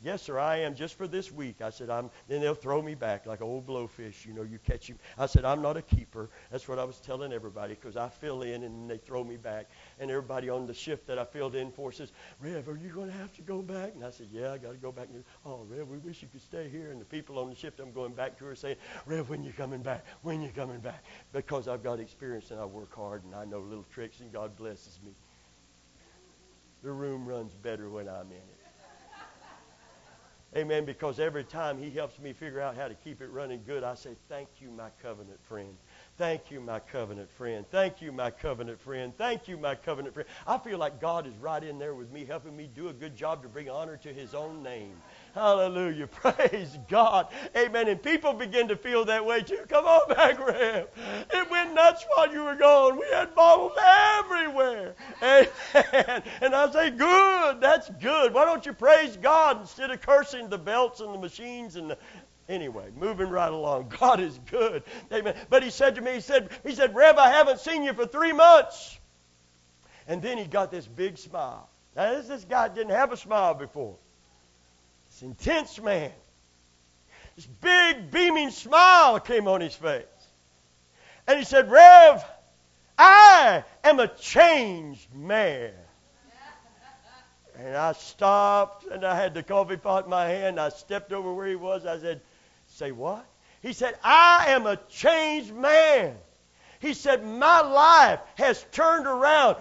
Yes, sir, I am, just for this week. I said, then they'll throw me back like an old blowfish. You know, you catch him. I said, I'm not a keeper. That's what I was telling everybody, because I fill in and they throw me back. And everybody on the shift that I filled in for says, Rev, are you going to have to go back? And I said, yeah, I got to go back. And oh, Rev, we wish you could stay here. And the people on the shift I'm going back to are saying, Rev, when you coming back? When you coming back? Because I've got experience and I work hard and I know little tricks and God blesses me. The room runs better when I'm in it. Amen, because every time he helps me figure out how to keep it running good, I say, thank you, my covenant friend. Thank you, my covenant friend. Thank you, my covenant friend. Thank you, my covenant friend. I feel like God is right in there with me, helping me do a good job to bring honor to his own name. Hallelujah. Praise God. Amen. And people begin to feel that way too. Come on back, Rev. It went nuts while you were gone. We had bottles everywhere. Amen. And I say, good. That's good. Why don't you praise God instead of cursing the belts and the machines and the... Anyway, moving right along. God is good. Amen. But he said to me, he said, Rev, I haven't seen you for 3 months. And then he got this big smile. Now, this guy didn't have a smile before. This intense man. This big, beaming smile came on his face. And he said, Rev, I am a changed man. And I stopped, and I had the coffee pot in my hand. I stepped over where he was. I said, say what? He said, I am a changed man. He said, my life has turned around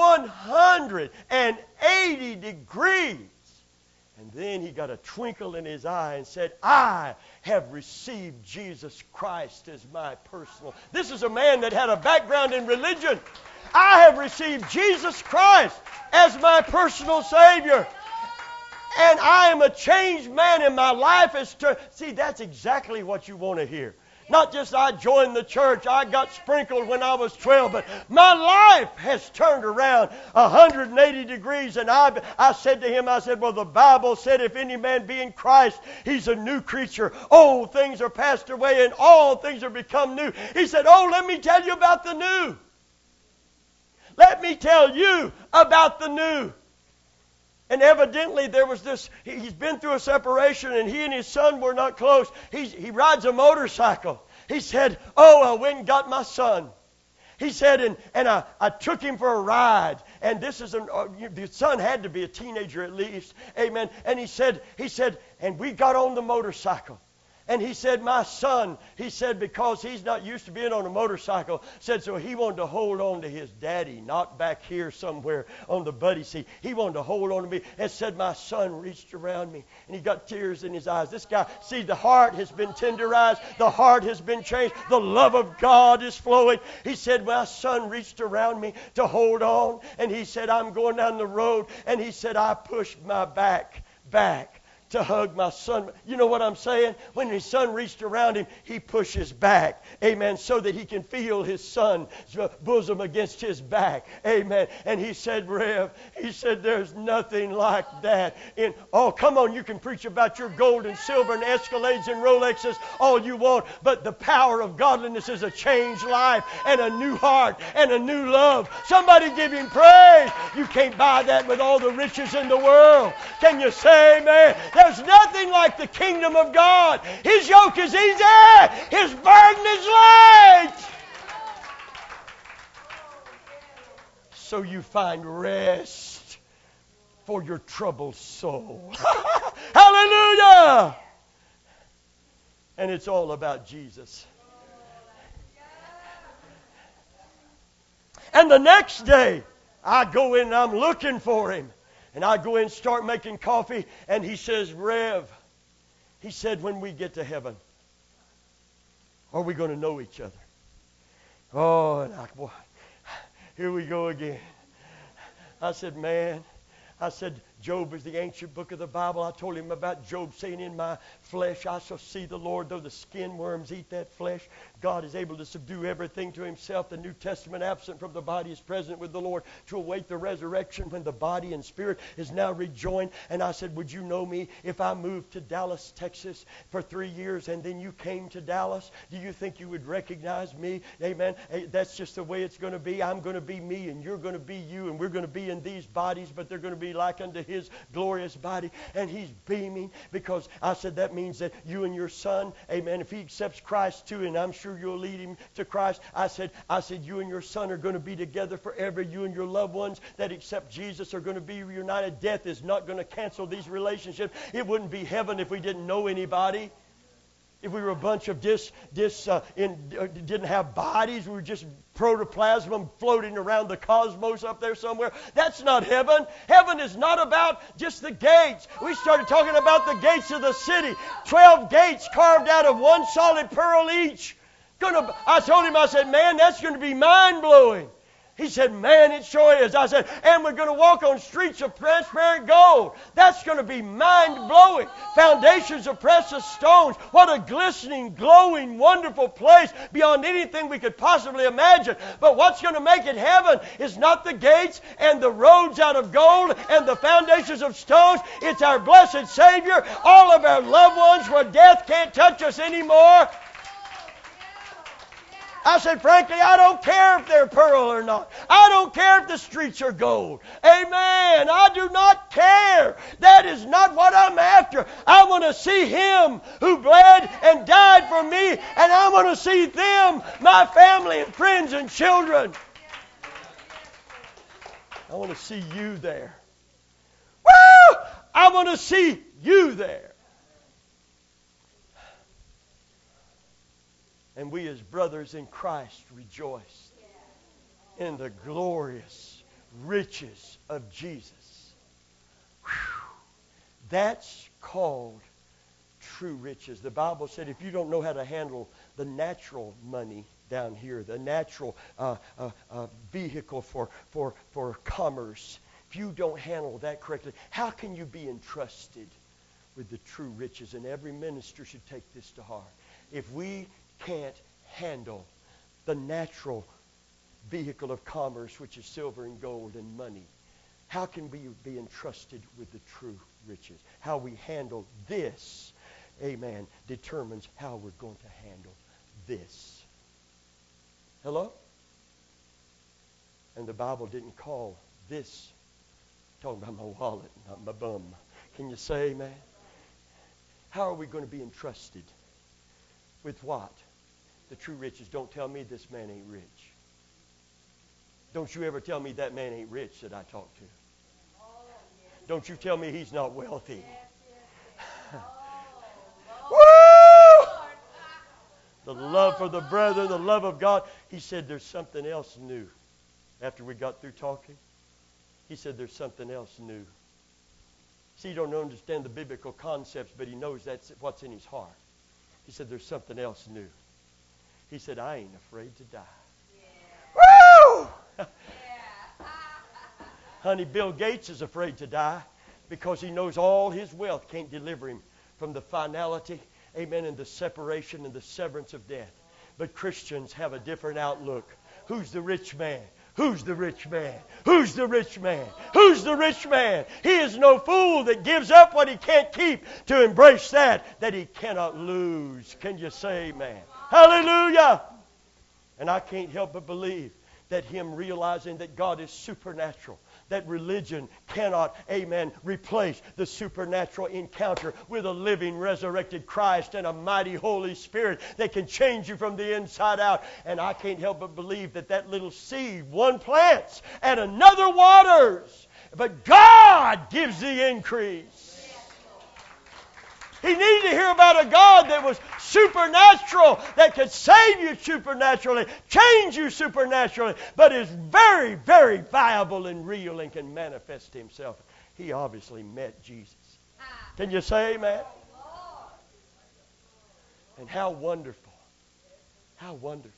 180 degrees. And then he got a twinkle in his eye and said, I have received Jesus Christ as my personal. This is a man that had a background in religion. I have received Jesus Christ as my personal Savior. And I am a changed man, and my life has turned. See, that's exactly what you want to hear. Not just I joined the church, I got sprinkled when I was 12, but my life has turned around 180 degrees. And I said to him, well, the Bible said if any man be in Christ, he's a new creature. Old things are passed away and all things are become new. He said, oh, let me tell you about the new. Let me tell you about the new. And evidently there was this, he's been through a separation and he and his son were not close. He rides a motorcycle. He said, oh, I went and got my son. He said, and I took him for a ride. And this is, the son had to be a teenager at least. Amen. And he said, and we got on the motorcycle. And he said, my son, he said, because he's not used to being on a motorcycle, said so he wanted to hold on to his daddy, not back here somewhere on the buddy seat. He wanted to hold on to me. And said, my son reached around me. And he got tears in his eyes. This guy, see, the heart has been tenderized. The heart has been changed. The love of God is flowing. He said, my son reached around me to hold on. And he said, I'm going down the road. And he said, I pushed my back to hug my son. You know what I'm saying? When his son reached around him, he pushes back. Amen. So that he can feel his son's bosom against his back. Amen. And he said, Rev, he said, there's nothing like that. Oh, come on, you can preach about your gold and silver and Escalades and Rolexes all you want, but the power of godliness is a changed life and a new heart and a new love. Somebody give him praise. You can't buy that with all the riches in the world. Can you say amen? There's nothing like the kingdom of God. His yoke is easy. His burden is light. So you find rest for your troubled soul. Hallelujah. And it's all about Jesus. And the next day, I go in and I'm looking for him. And I go in and start making coffee. And he says, Rev, he said, when we get to heaven, are we going to know each other? Oh, and boy, here we go again. I said, man, Job is the ancient book of the Bible. I told him about Job saying, in my flesh I shall see the Lord, though the skin worms eat that flesh. God is able to subdue everything to himself. The New Testament, absent from the body, is present with the Lord to await the resurrection when the body and spirit is now rejoined. And I said, would you know me if I moved to Dallas, Texas for 3 years and then you came to Dallas? Do you think you would recognize me? Amen. That's just the way it's going to be. I'm going to be me and you're going to be you and we're going to be in these bodies, but they're going to be like unto his His glorious body, and he's beaming because I said that means that you and your son, amen, if he accepts Christ too, and I'm sure you'll lead him to Christ, I said you and your son are going to be together forever. You and your loved ones that accept Jesus are going to be reunited. Death is not going to cancel these relationships. It wouldn't be heaven if we didn't know anybody. If we were a bunch of didn't have bodies, we were just protoplasm floating around the cosmos up there somewhere. That's not heaven. Heaven is not about just the gates. We started talking about the gates of the city. 12 gates carved out of one solid pearl each. I told him, I said, man, that's going to be mind-blowing. He said, man, it sure is. I said, and we're going to walk on streets of transparent gold. That's going to be mind-blowing. Foundations of precious stones. What a glistening, glowing, wonderful place beyond anything we could possibly imagine. But what's going to make it heaven is not the gates and the roads out of gold and the foundations of stones. It's our blessed Savior, all of our loved ones where death can't touch us anymore. I said, frankly, I don't care if they're pearl or not. I don't care if the streets are gold. Amen. I do not care. That is not what I'm after. I want to see Him who bled and died for me, and I want to see them, my family and friends and children. I want to see you there. Woo! I want to see you there. And we as brothers in Christ rejoice in the glorious riches of Jesus. Whew. That's called true riches. The Bible said if you don't know how to handle the natural money down here, the natural vehicle for commerce, if you don't handle that correctly, how can you be entrusted with the true riches? And every minister should take this to heart. If we can't handle the natural vehicle of commerce, which is silver and gold and money, how can we be entrusted with the true riches? How we handle this, amen, determines how we're going to handle this. Hello? And the Bible didn't call this, talking about my wallet, not my bum. Can you say amen? How are we going to be entrusted with what? The true riches. Don't tell me this man ain't rich. Don't you ever tell me that man ain't rich that I talk to. Don't you tell me he's not wealthy. Woo! The love for the brethren, the love of God. He said there's something else new. After we got through talking, he said there's something else new. See, he don't understand the biblical concepts, but he knows that's what's in his heart. He said, there's something else new. He said, I ain't afraid to die. Yeah. Woo! Yeah. Honey, Bill Gates is afraid to die because he knows all his wealth can't deliver him from the finality, amen, and the separation and the severance of death. But Christians have a different outlook. Who's the rich man? Who's the rich man? Who's the rich man? Who's the rich man? He is no fool that gives up what he can't keep to embrace that he cannot lose. Can you say amen? Hallelujah! And I can't help but believe that him realizing that God is supernatural, that religion cannot, amen, replace the supernatural encounter with a living, resurrected Christ and a mighty Holy Spirit that can change you from the inside out. And I can't help but believe that little seed, one plants and another waters, but God gives the increase. He needed to hear about a God that was supernatural, that could save you supernaturally, change you supernaturally, but is very, very viable and real and can manifest Himself. He obviously met Jesus. Can you say amen? And how wonderful. How wonderful.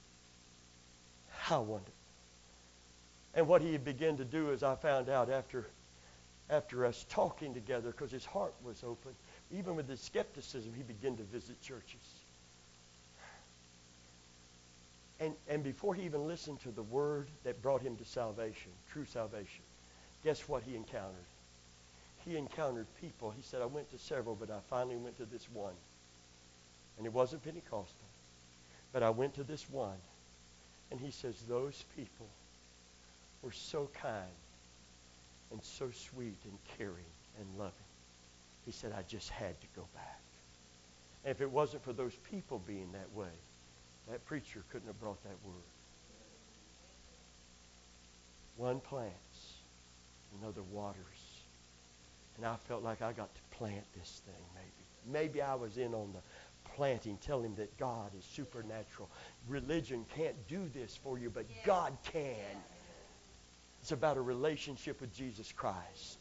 How wonderful. And what he began to do, as I found out after us talking together, because his heart was open, even with his skepticism, he began to visit churches. And before he even listened to the word that brought him to salvation, true salvation, guess what he encountered? He encountered people. He said, I went to several, but I finally went to this one. And it wasn't Pentecostal. But I went to this one. And he says, those people were so kind and so sweet and caring and loving. He said, I just had to go back. And if it wasn't for those people being that way, that preacher couldn't have brought that word. One plants, another waters. And I felt like I got to plant this thing maybe. Maybe I was in on the planting, telling him that God is supernatural. Religion can't do this for you, but God can. It's about a relationship with Jesus Christ.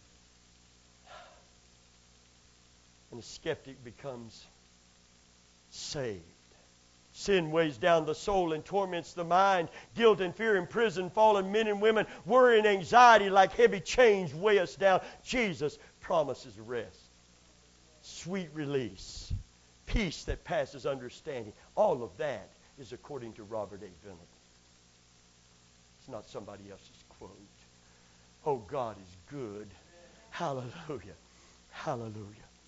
And the skeptic becomes saved. Sin weighs down the soul and torments the mind. Guilt and fear imprison fallen men and women. Worry and anxiety like heavy chains weigh us down. Jesus promises rest, sweet release, peace that passes understanding. All of that is according to Robert A. Venable. It's not somebody else's quote. Oh, God is good. Hallelujah. Hallelujah.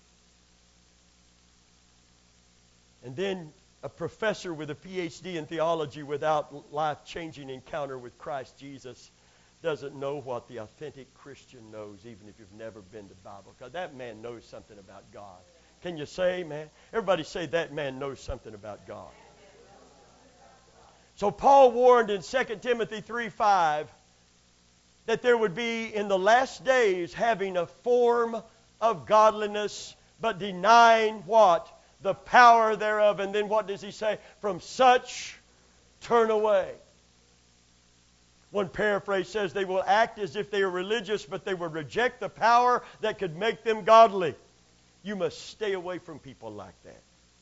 And then a professor with a PhD in theology without life-changing encounter with Christ Jesus doesn't know what the authentic Christian knows, even if you've never been to Bible. Because that man knows something about God. Can you say amen? Everybody say that man knows something about God. So Paul warned in 2 Timothy 3:5 that there would be in the last days having a form of godliness, but denying what? The power thereof. And then what does he say? From such turn away. One paraphrase says they will act as if they are religious, but they will reject the power that could make them godly. You must stay away from people like that.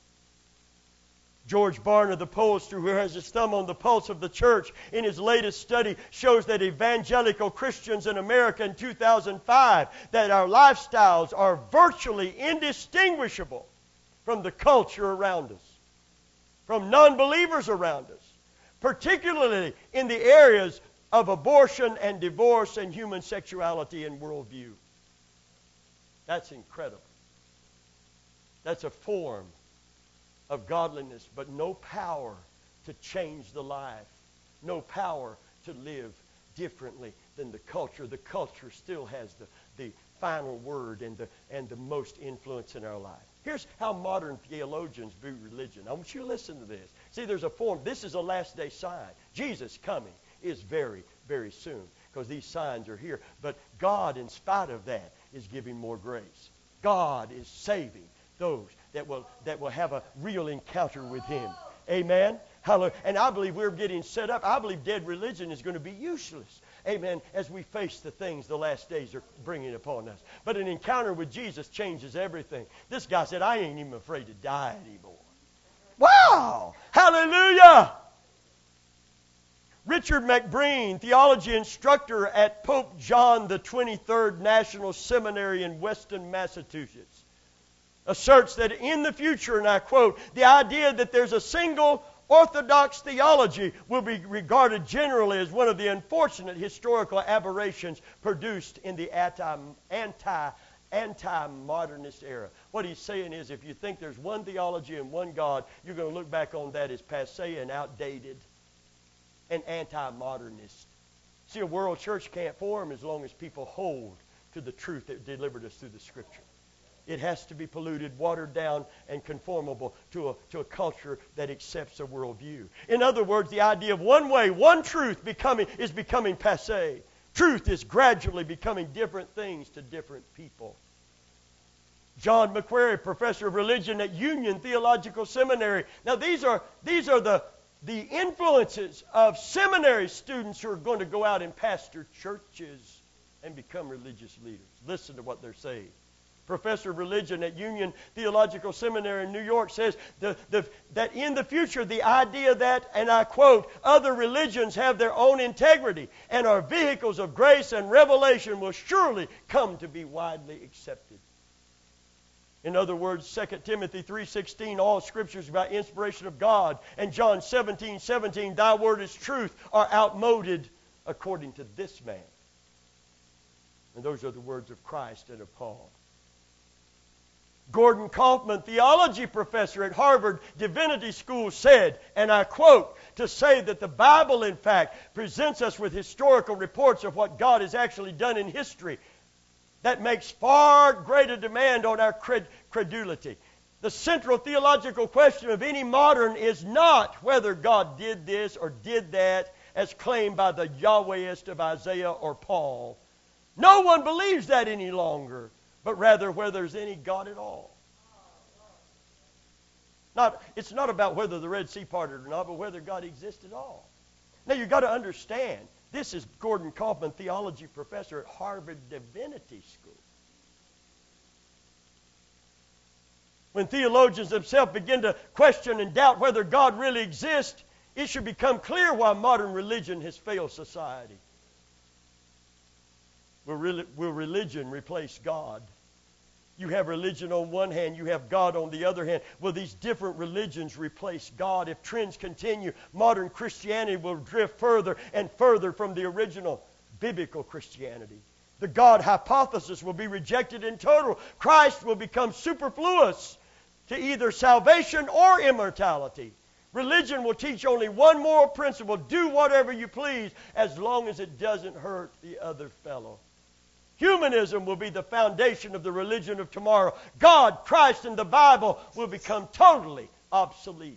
George Barna, the pollster who has his thumb on the pulse of the church, in his latest study shows that evangelical Christians in America in 2005, that our lifestyles are virtually indistinguishable from the culture around us, from non-believers around us, particularly in the areas of abortion and divorce and human sexuality and worldview. That's incredible. That's a form of godliness, but no power to change the life, no power to live differently than the culture. The culture still has the final word and the most influence in our life. Here's how modern theologians view religion. I want you to listen to this. See, there's a form. This is a last day sign. Jesus coming is very, very soon, because these signs are here. But God, in spite of that, is giving more grace. God is saving those that will have a real encounter with Him. Amen? Hallelujah. And I believe we're getting set up. I believe dead religion is going to be useless. Amen. As we face the things the last days are bringing upon us. But an encounter with Jesus changes everything. This guy said, I ain't even afraid to die anymore. Wow! Hallelujah! Richard McBreen, theology instructor at Pope John the 23rd National Seminary in Weston, Massachusetts, asserts that in the future, and I quote, the idea that there's a single Orthodox theology will be regarded generally as one of the unfortunate historical aberrations produced in the anti-modernist era. What he's saying is, if you think there's one theology and one God, you're going to look back on that as passé and outdated and anti-modernist. See, a world church can't form as long as people hold to the truth that delivered us through the Scripture. It has to be polluted, watered down, and conformable to a culture that accepts a worldview. In other words, the idea of one way, one truth is becoming passé. Truth is gradually becoming different things to different people. John McQuarrie, professor of religion at Union Theological Seminary. Now these are the influences of seminary students who are going to go out and pastor churches and become religious leaders. Listen to what they're saying. Professor of religion at Union Theological Seminary in New York says that in the future, the idea that, and I quote, other religions have their own integrity and are vehicles of grace and revelation will surely come to be widely accepted. In other words, 2 Timothy 3:16, all scriptures by inspiration of God, and John 17:17, thy word is truth, are outmoded according to this man. And those are the words of Christ and of Paul. Gordon Kaufman, theology professor at Harvard Divinity School, said, and I quote, to say that the Bible, in fact, presents us with historical reports of what God has actually done in history, that makes far greater demand on our credulity. The central theological question of any modern is not whether God did this or did that, as claimed by the Yahwehist of Isaiah or Paul. No one believes that any longer, but rather whether there's any God at all. It's not about whether the Red Sea parted or not, but whether God exists at all. Now, you've got to understand, this is Gordon Kaufman, theology professor at Harvard Divinity School. When theologians themselves begin to question and doubt whether God really exists, it should become clear why modern religion has failed society. Will religion replace God? You have religion on one hand, you have God on the other hand. Will these different religions replace God? If trends continue, modern Christianity will drift further and further from the original biblical Christianity. The God hypothesis will be rejected in total. Christ will become superfluous to either salvation or immortality. Religion will teach only one moral principle: do whatever you please as long as it doesn't hurt the other fellow. Humanism will be the foundation of the religion of tomorrow. God, Christ, and the Bible will become totally obsolete.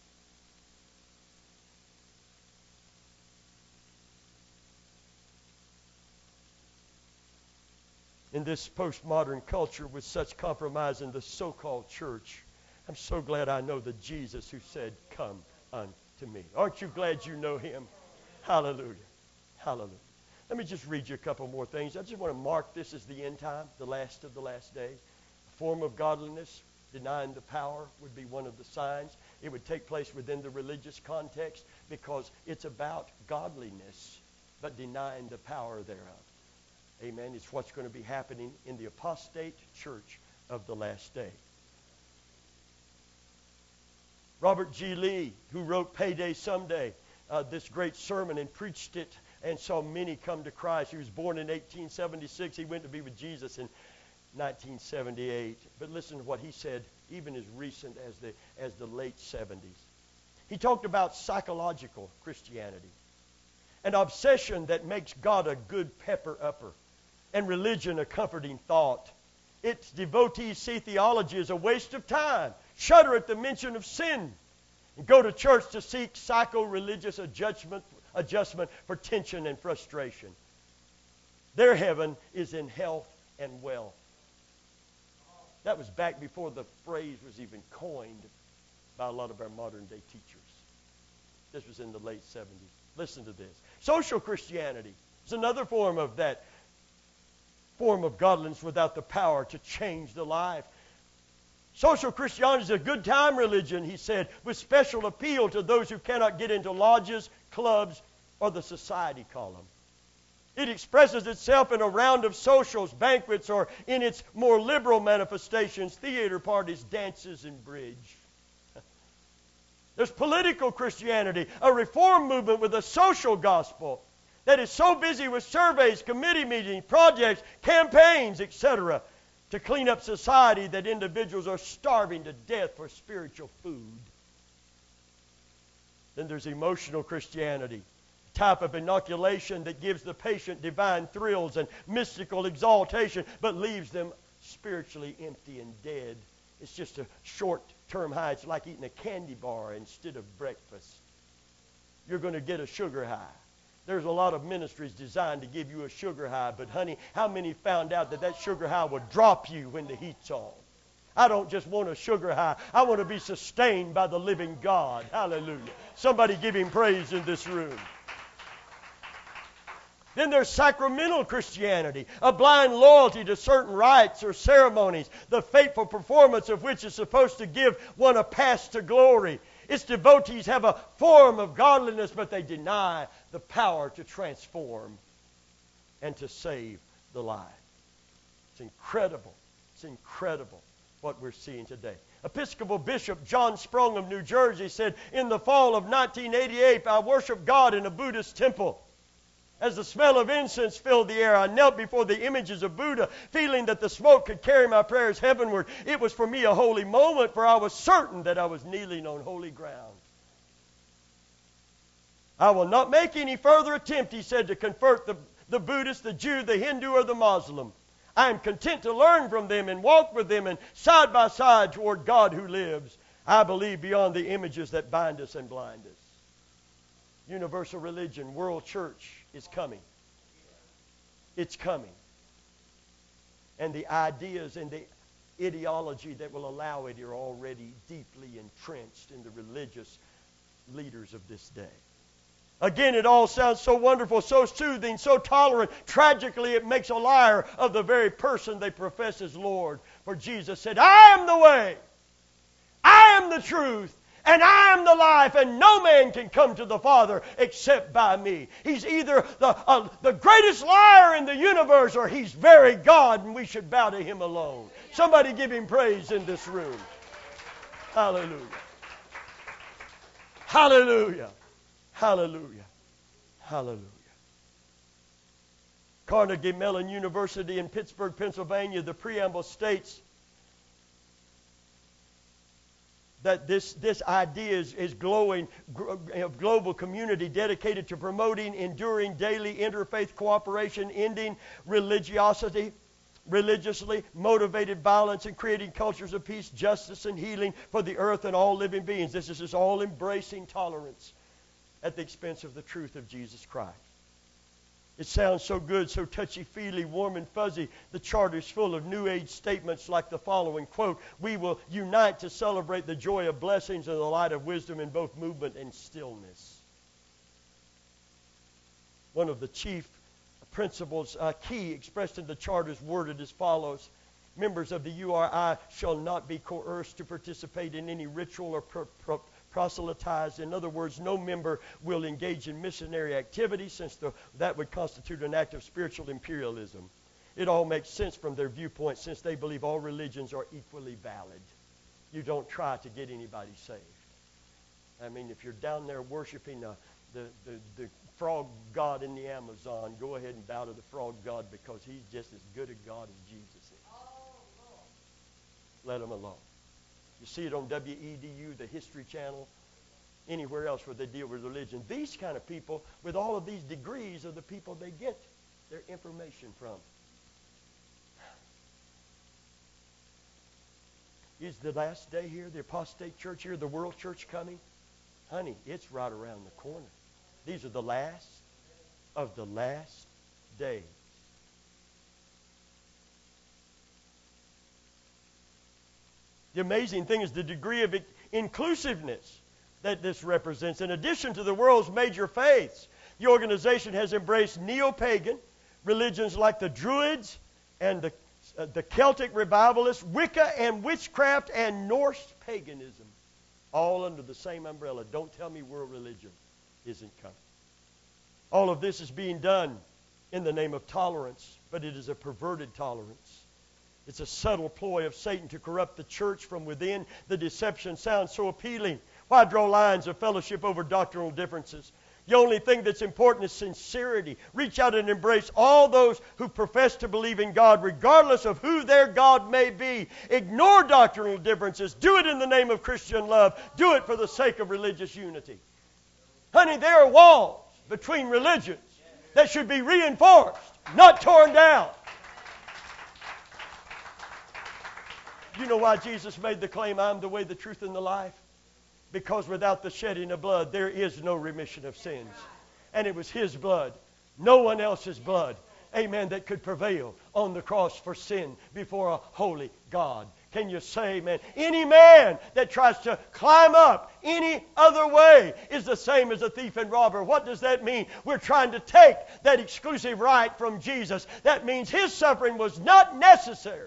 In this postmodern culture with such compromise in the so-called church, I'm so glad I know the Jesus who said, "Come unto me." Aren't you glad you know him? Hallelujah. Hallelujah. Let me just read you a couple more things. I just want to mark this as the end time, the last of the last days. A form of godliness, denying the power, would be one of the signs. It would take place within the religious context because it's about godliness, but denying the power thereof. Amen. It's what's going to be happening in the apostate church of the last day. Robert G. Lee, who wrote Payday Someday, this great sermon, and preached it and saw many come to Christ. He was born in 1876. He went to be with Jesus in 1978. But listen to what he said, even as recent as the late 70s. He talked about psychological Christianity, an obsession that makes God a good pepper-upper and religion a comforting thought. Its devotees see theology as a waste of time, shudder at the mention of sin, and go to church to seek psycho-religious adjustment for tension and frustration. Their heaven is in health and wealth. That was back before the phrase was even coined by a lot of our modern-day teachers. This was in the late 70s. Listen to this. Social Christianity is another form of that form of godliness without the power to change the life. Social Christianity is a good time religion, he said, with special appeal to those who cannot get into lodges, clubs, or the society column. It expresses itself in a round of socials, banquets, or in its more liberal manifestations, theater parties, dances, and bridge. There's political Christianity, a reform movement with a social gospel that is so busy with surveys, committee meetings, projects, campaigns, etc., to clean up society that individuals are starving to death for spiritual food. Then there's emotional Christianity, a type of inoculation that gives the patient divine thrills and mystical exaltation, but leaves them spiritually empty and dead. It's just a short-term high. It's like eating a candy bar instead of breakfast. You're going to get a sugar high. There's a lot of ministries designed to give you a sugar high, but honey, how many found out that sugar high will drop you when the heat's on? I don't just want a sugar high. I want to be sustained by the living God. Hallelujah. Somebody give him praise in this room. Then there's sacramental Christianity, a blind loyalty to certain rites or ceremonies, the faithful performance of which is supposed to give one a pass to glory. Its devotees have a form of godliness, but they deny the power to transform and to save the life. It's incredible. It's incredible what we're seeing today. Episcopal Bishop John Sprung of New Jersey said, in the fall of 1988, I worshiped God in a Buddhist temple. As the smell of incense filled the air, I knelt before the images of Buddha, feeling that the smoke could carry my prayers heavenward. It was for me a holy moment, for I was certain that I was kneeling on holy ground. 1988. I will not make any further attempt, he said, to convert the Buddhist, the Jew, the Hindu, or the Muslim. I am content to learn from them and walk with them and side by side toward God who lives. I believe beyond the images that bind us and blind us. Universal religion, world church is coming. It's coming. And the ideas and the ideology that will allow it are already deeply entrenched in the religious leaders of this day. Again, it all sounds so wonderful, so soothing, so tolerant. Tragically, it makes a liar of the very person they profess as Lord. For Jesus said, I am the way, I am the truth, and I am the life, and no man can come to the Father except by me. He's either the greatest liar in the universe, or he's very God, and we should bow to him alone. Somebody give him praise in this room. Hallelujah. Hallelujah. Hallelujah. Hallelujah. Carnegie Mellon University in Pittsburgh, Pennsylvania, the preamble states that this idea is glowing of global community dedicated to promoting enduring daily interfaith cooperation, ending religiously motivated violence, and creating cultures of peace, justice, and healing for the earth and all living beings. This is this all-embracing tolerance at the expense of the truth of Jesus Christ. It sounds so good, so touchy-feely, warm and fuzzy. The charter is full of New Age statements like the following, quote, we will unite to celebrate the joy of blessings and the light of wisdom in both movement and stillness. One of the chief principles, key expressed in the charter is worded as follows. Members of the URI shall not be coerced to participate in any ritual or proselytized. In other words, no member will engage in missionary activity, since that would constitute an act of spiritual imperialism. It all makes sense from their viewpoint, since they believe all religions are equally valid. You don't try to get anybody saved. I mean, if you're down there worshiping the frog god in the Amazon, go ahead and bow to the frog god, because he's just as good a God as Jesus is. Let him alone. You see it on WEDU, the History Channel, anywhere else where they deal with religion. These kind of people, with all of these degrees, are the people they get their information from. Is the last day here, the apostate church here, the world church coming? Honey, it's right around the corner. These are the last of the last days. The amazing thing is the degree of inclusiveness that this represents. In addition to the world's major faiths, the organization has embraced neo-pagan religions like the Druids and the Celtic revivalists, Wicca and witchcraft, and Norse paganism, all under the same umbrella. Don't tell me world religion isn't coming. All of this is being done in the name of tolerance, but it is a perverted tolerance. It's a subtle ploy of Satan to corrupt the church from within. The deception sounds so appealing. Why draw lines of fellowship over doctrinal differences? The only thing that's important is sincerity. Reach out and embrace all those who profess to believe in God, regardless of who their God may be. Ignore doctrinal differences. Do it in the name of Christian love. Do it for the sake of religious unity. Honey, there are walls between religions that should be reinforced, not torn down. You know why Jesus made the claim, I'm the way, the truth, and the life? Because without the shedding of blood, there is no remission of sins. And it was His blood, no one else's blood, amen, that could prevail on the cross for sin before a holy God. Can you say amen? Any man that tries to climb up any other way is the same as a thief and robber. What does that mean? We're trying to take that exclusive right from Jesus. That means His suffering was not necessary.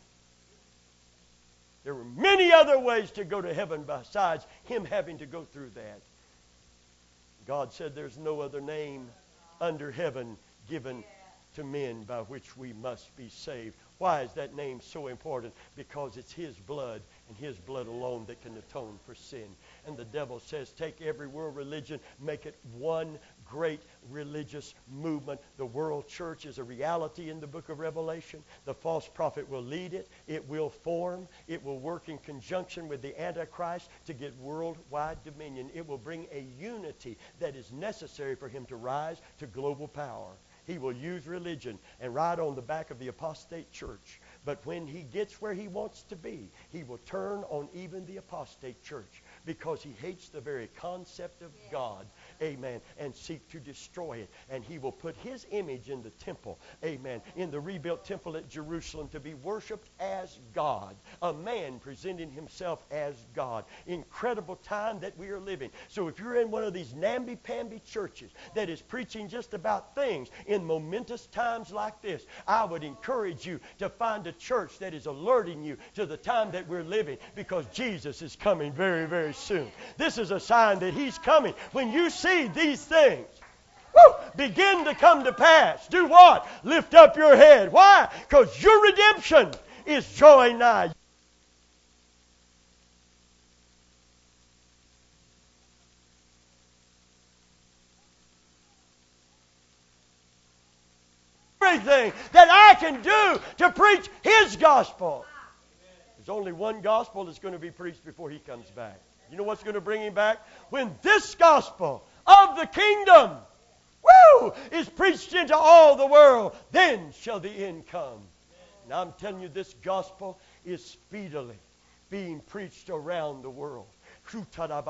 There were many other ways to go to heaven besides Him having to go through that. God said there's no other name under heaven given to men by which we must be saved. Why is that name so important? Because it's His blood and His blood alone that can atone for sin. And the devil says, take every world religion, make it one great religious movement. The world church is a reality in the book of Revelation. The false prophet will lead it. It will form. It will work in conjunction with the Antichrist to get worldwide dominion. It will bring a unity that is necessary for him to rise to global power. He will use religion and ride on the back of the apostate church. But when he gets where he wants to be, he will turn on even the apostate church because he hates the very concept of God, amen, and seek to destroy it. And he will put his image in the temple, amen, in the rebuilt temple at Jerusalem to be worshiped as God, a man presenting himself as God. Incredible time that we are living. So if you're in one of these namby-pamby churches that is preaching just about things in momentous times like this, I would encourage you to find a church that is alerting you to the time that we're living, because Jesus is coming very, very soon. This is a sign that he's coming. When you see these things begin to come to pass, do what? Lift up your head. Why? Because your redemption is drawing nigh. Everything that I can do to preach his gospel. There's only one gospel that's going to be preached before he comes back. You know what's going to bring him back? When this gospel of the kingdom is preached into all the world, then shall the end come. And I'm telling you, this gospel is speedily being preached around the world. And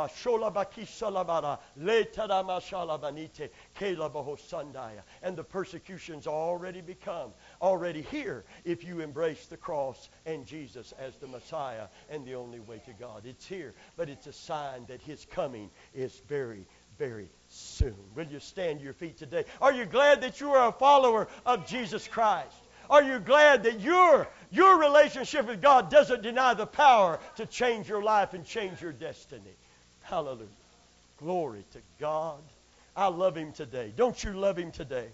the persecutions already here if you embrace the cross and Jesus as the Messiah and the only way to God. It's here, but it's a sign that his coming is very, very soon. Will you stand to your feet today? Are you glad that you are a follower of Jesus Christ? Are you glad that your relationship with God doesn't deny the power to change your life and change your destiny? Hallelujah. Glory to God. I love him today. Don't you love him today?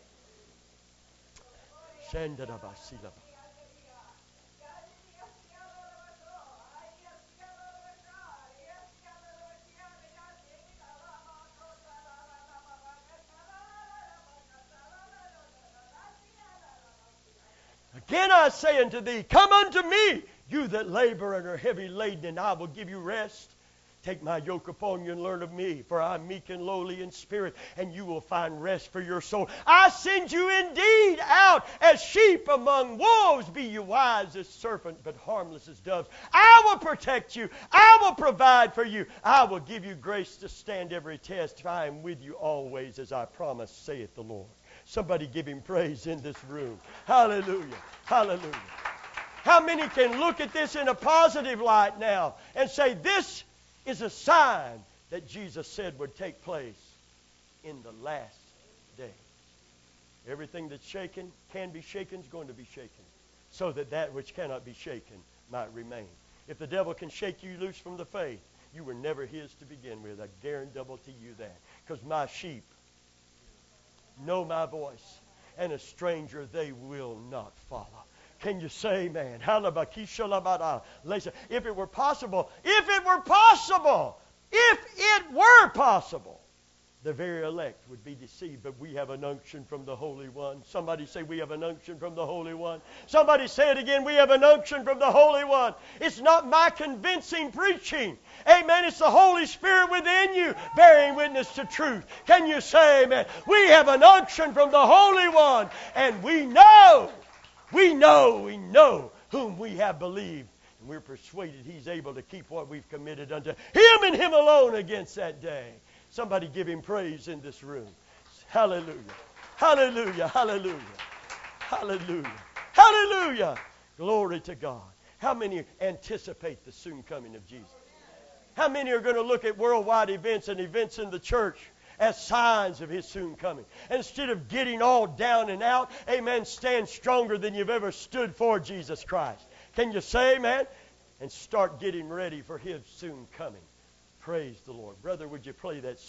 Again I say unto thee, come unto me, you that labor and are heavy laden, and I will give you rest. Take my yoke upon you and learn of me, for I am meek and lowly in spirit, and you will find rest for your soul. I send you indeed out as sheep among wolves. Be you wise as serpents, but harmless as doves. I will protect you. I will provide for you. I will give you grace to stand every test. For I am with you always, as I promised, saith the Lord. Somebody give him praise in this room. Hallelujah. Hallelujah. How many can look at this in a positive light now and say, this is a sign that Jesus said would take place in the last day? Everything that's shaken, can be shaken, is going to be shaken, so that that which cannot be shaken might remain. If the devil can shake you loose from the faith, you were never his to begin with. I guarantee you that. Because my sheep know my voice, and a stranger they will not follow. Can you say amen? If it were possible, the very elect would be deceived. But we have an unction from the Holy One. Somebody say, we have an unction from the Holy One. Somebody say it again, we have an unction from the Holy One. It's not my convincing preaching. Amen. It's the Holy Spirit within you bearing witness to truth. Can you say amen? We have an unction from the Holy One. And we know whom we have believed. And we're persuaded he's able to keep what we've committed unto him and him alone against that day. Somebody give him praise in this room. Hallelujah. Hallelujah. Hallelujah. Hallelujah. Hallelujah. Glory to God. How many anticipate the soon coming of Jesus? How many are going to look at worldwide events and events in the church as signs of his soon coming? And instead of getting all down and out, amen, stand stronger than you've ever stood for Jesus Christ. Can you say amen? And start getting ready for his soon coming. Praise the Lord. Brother, would you play that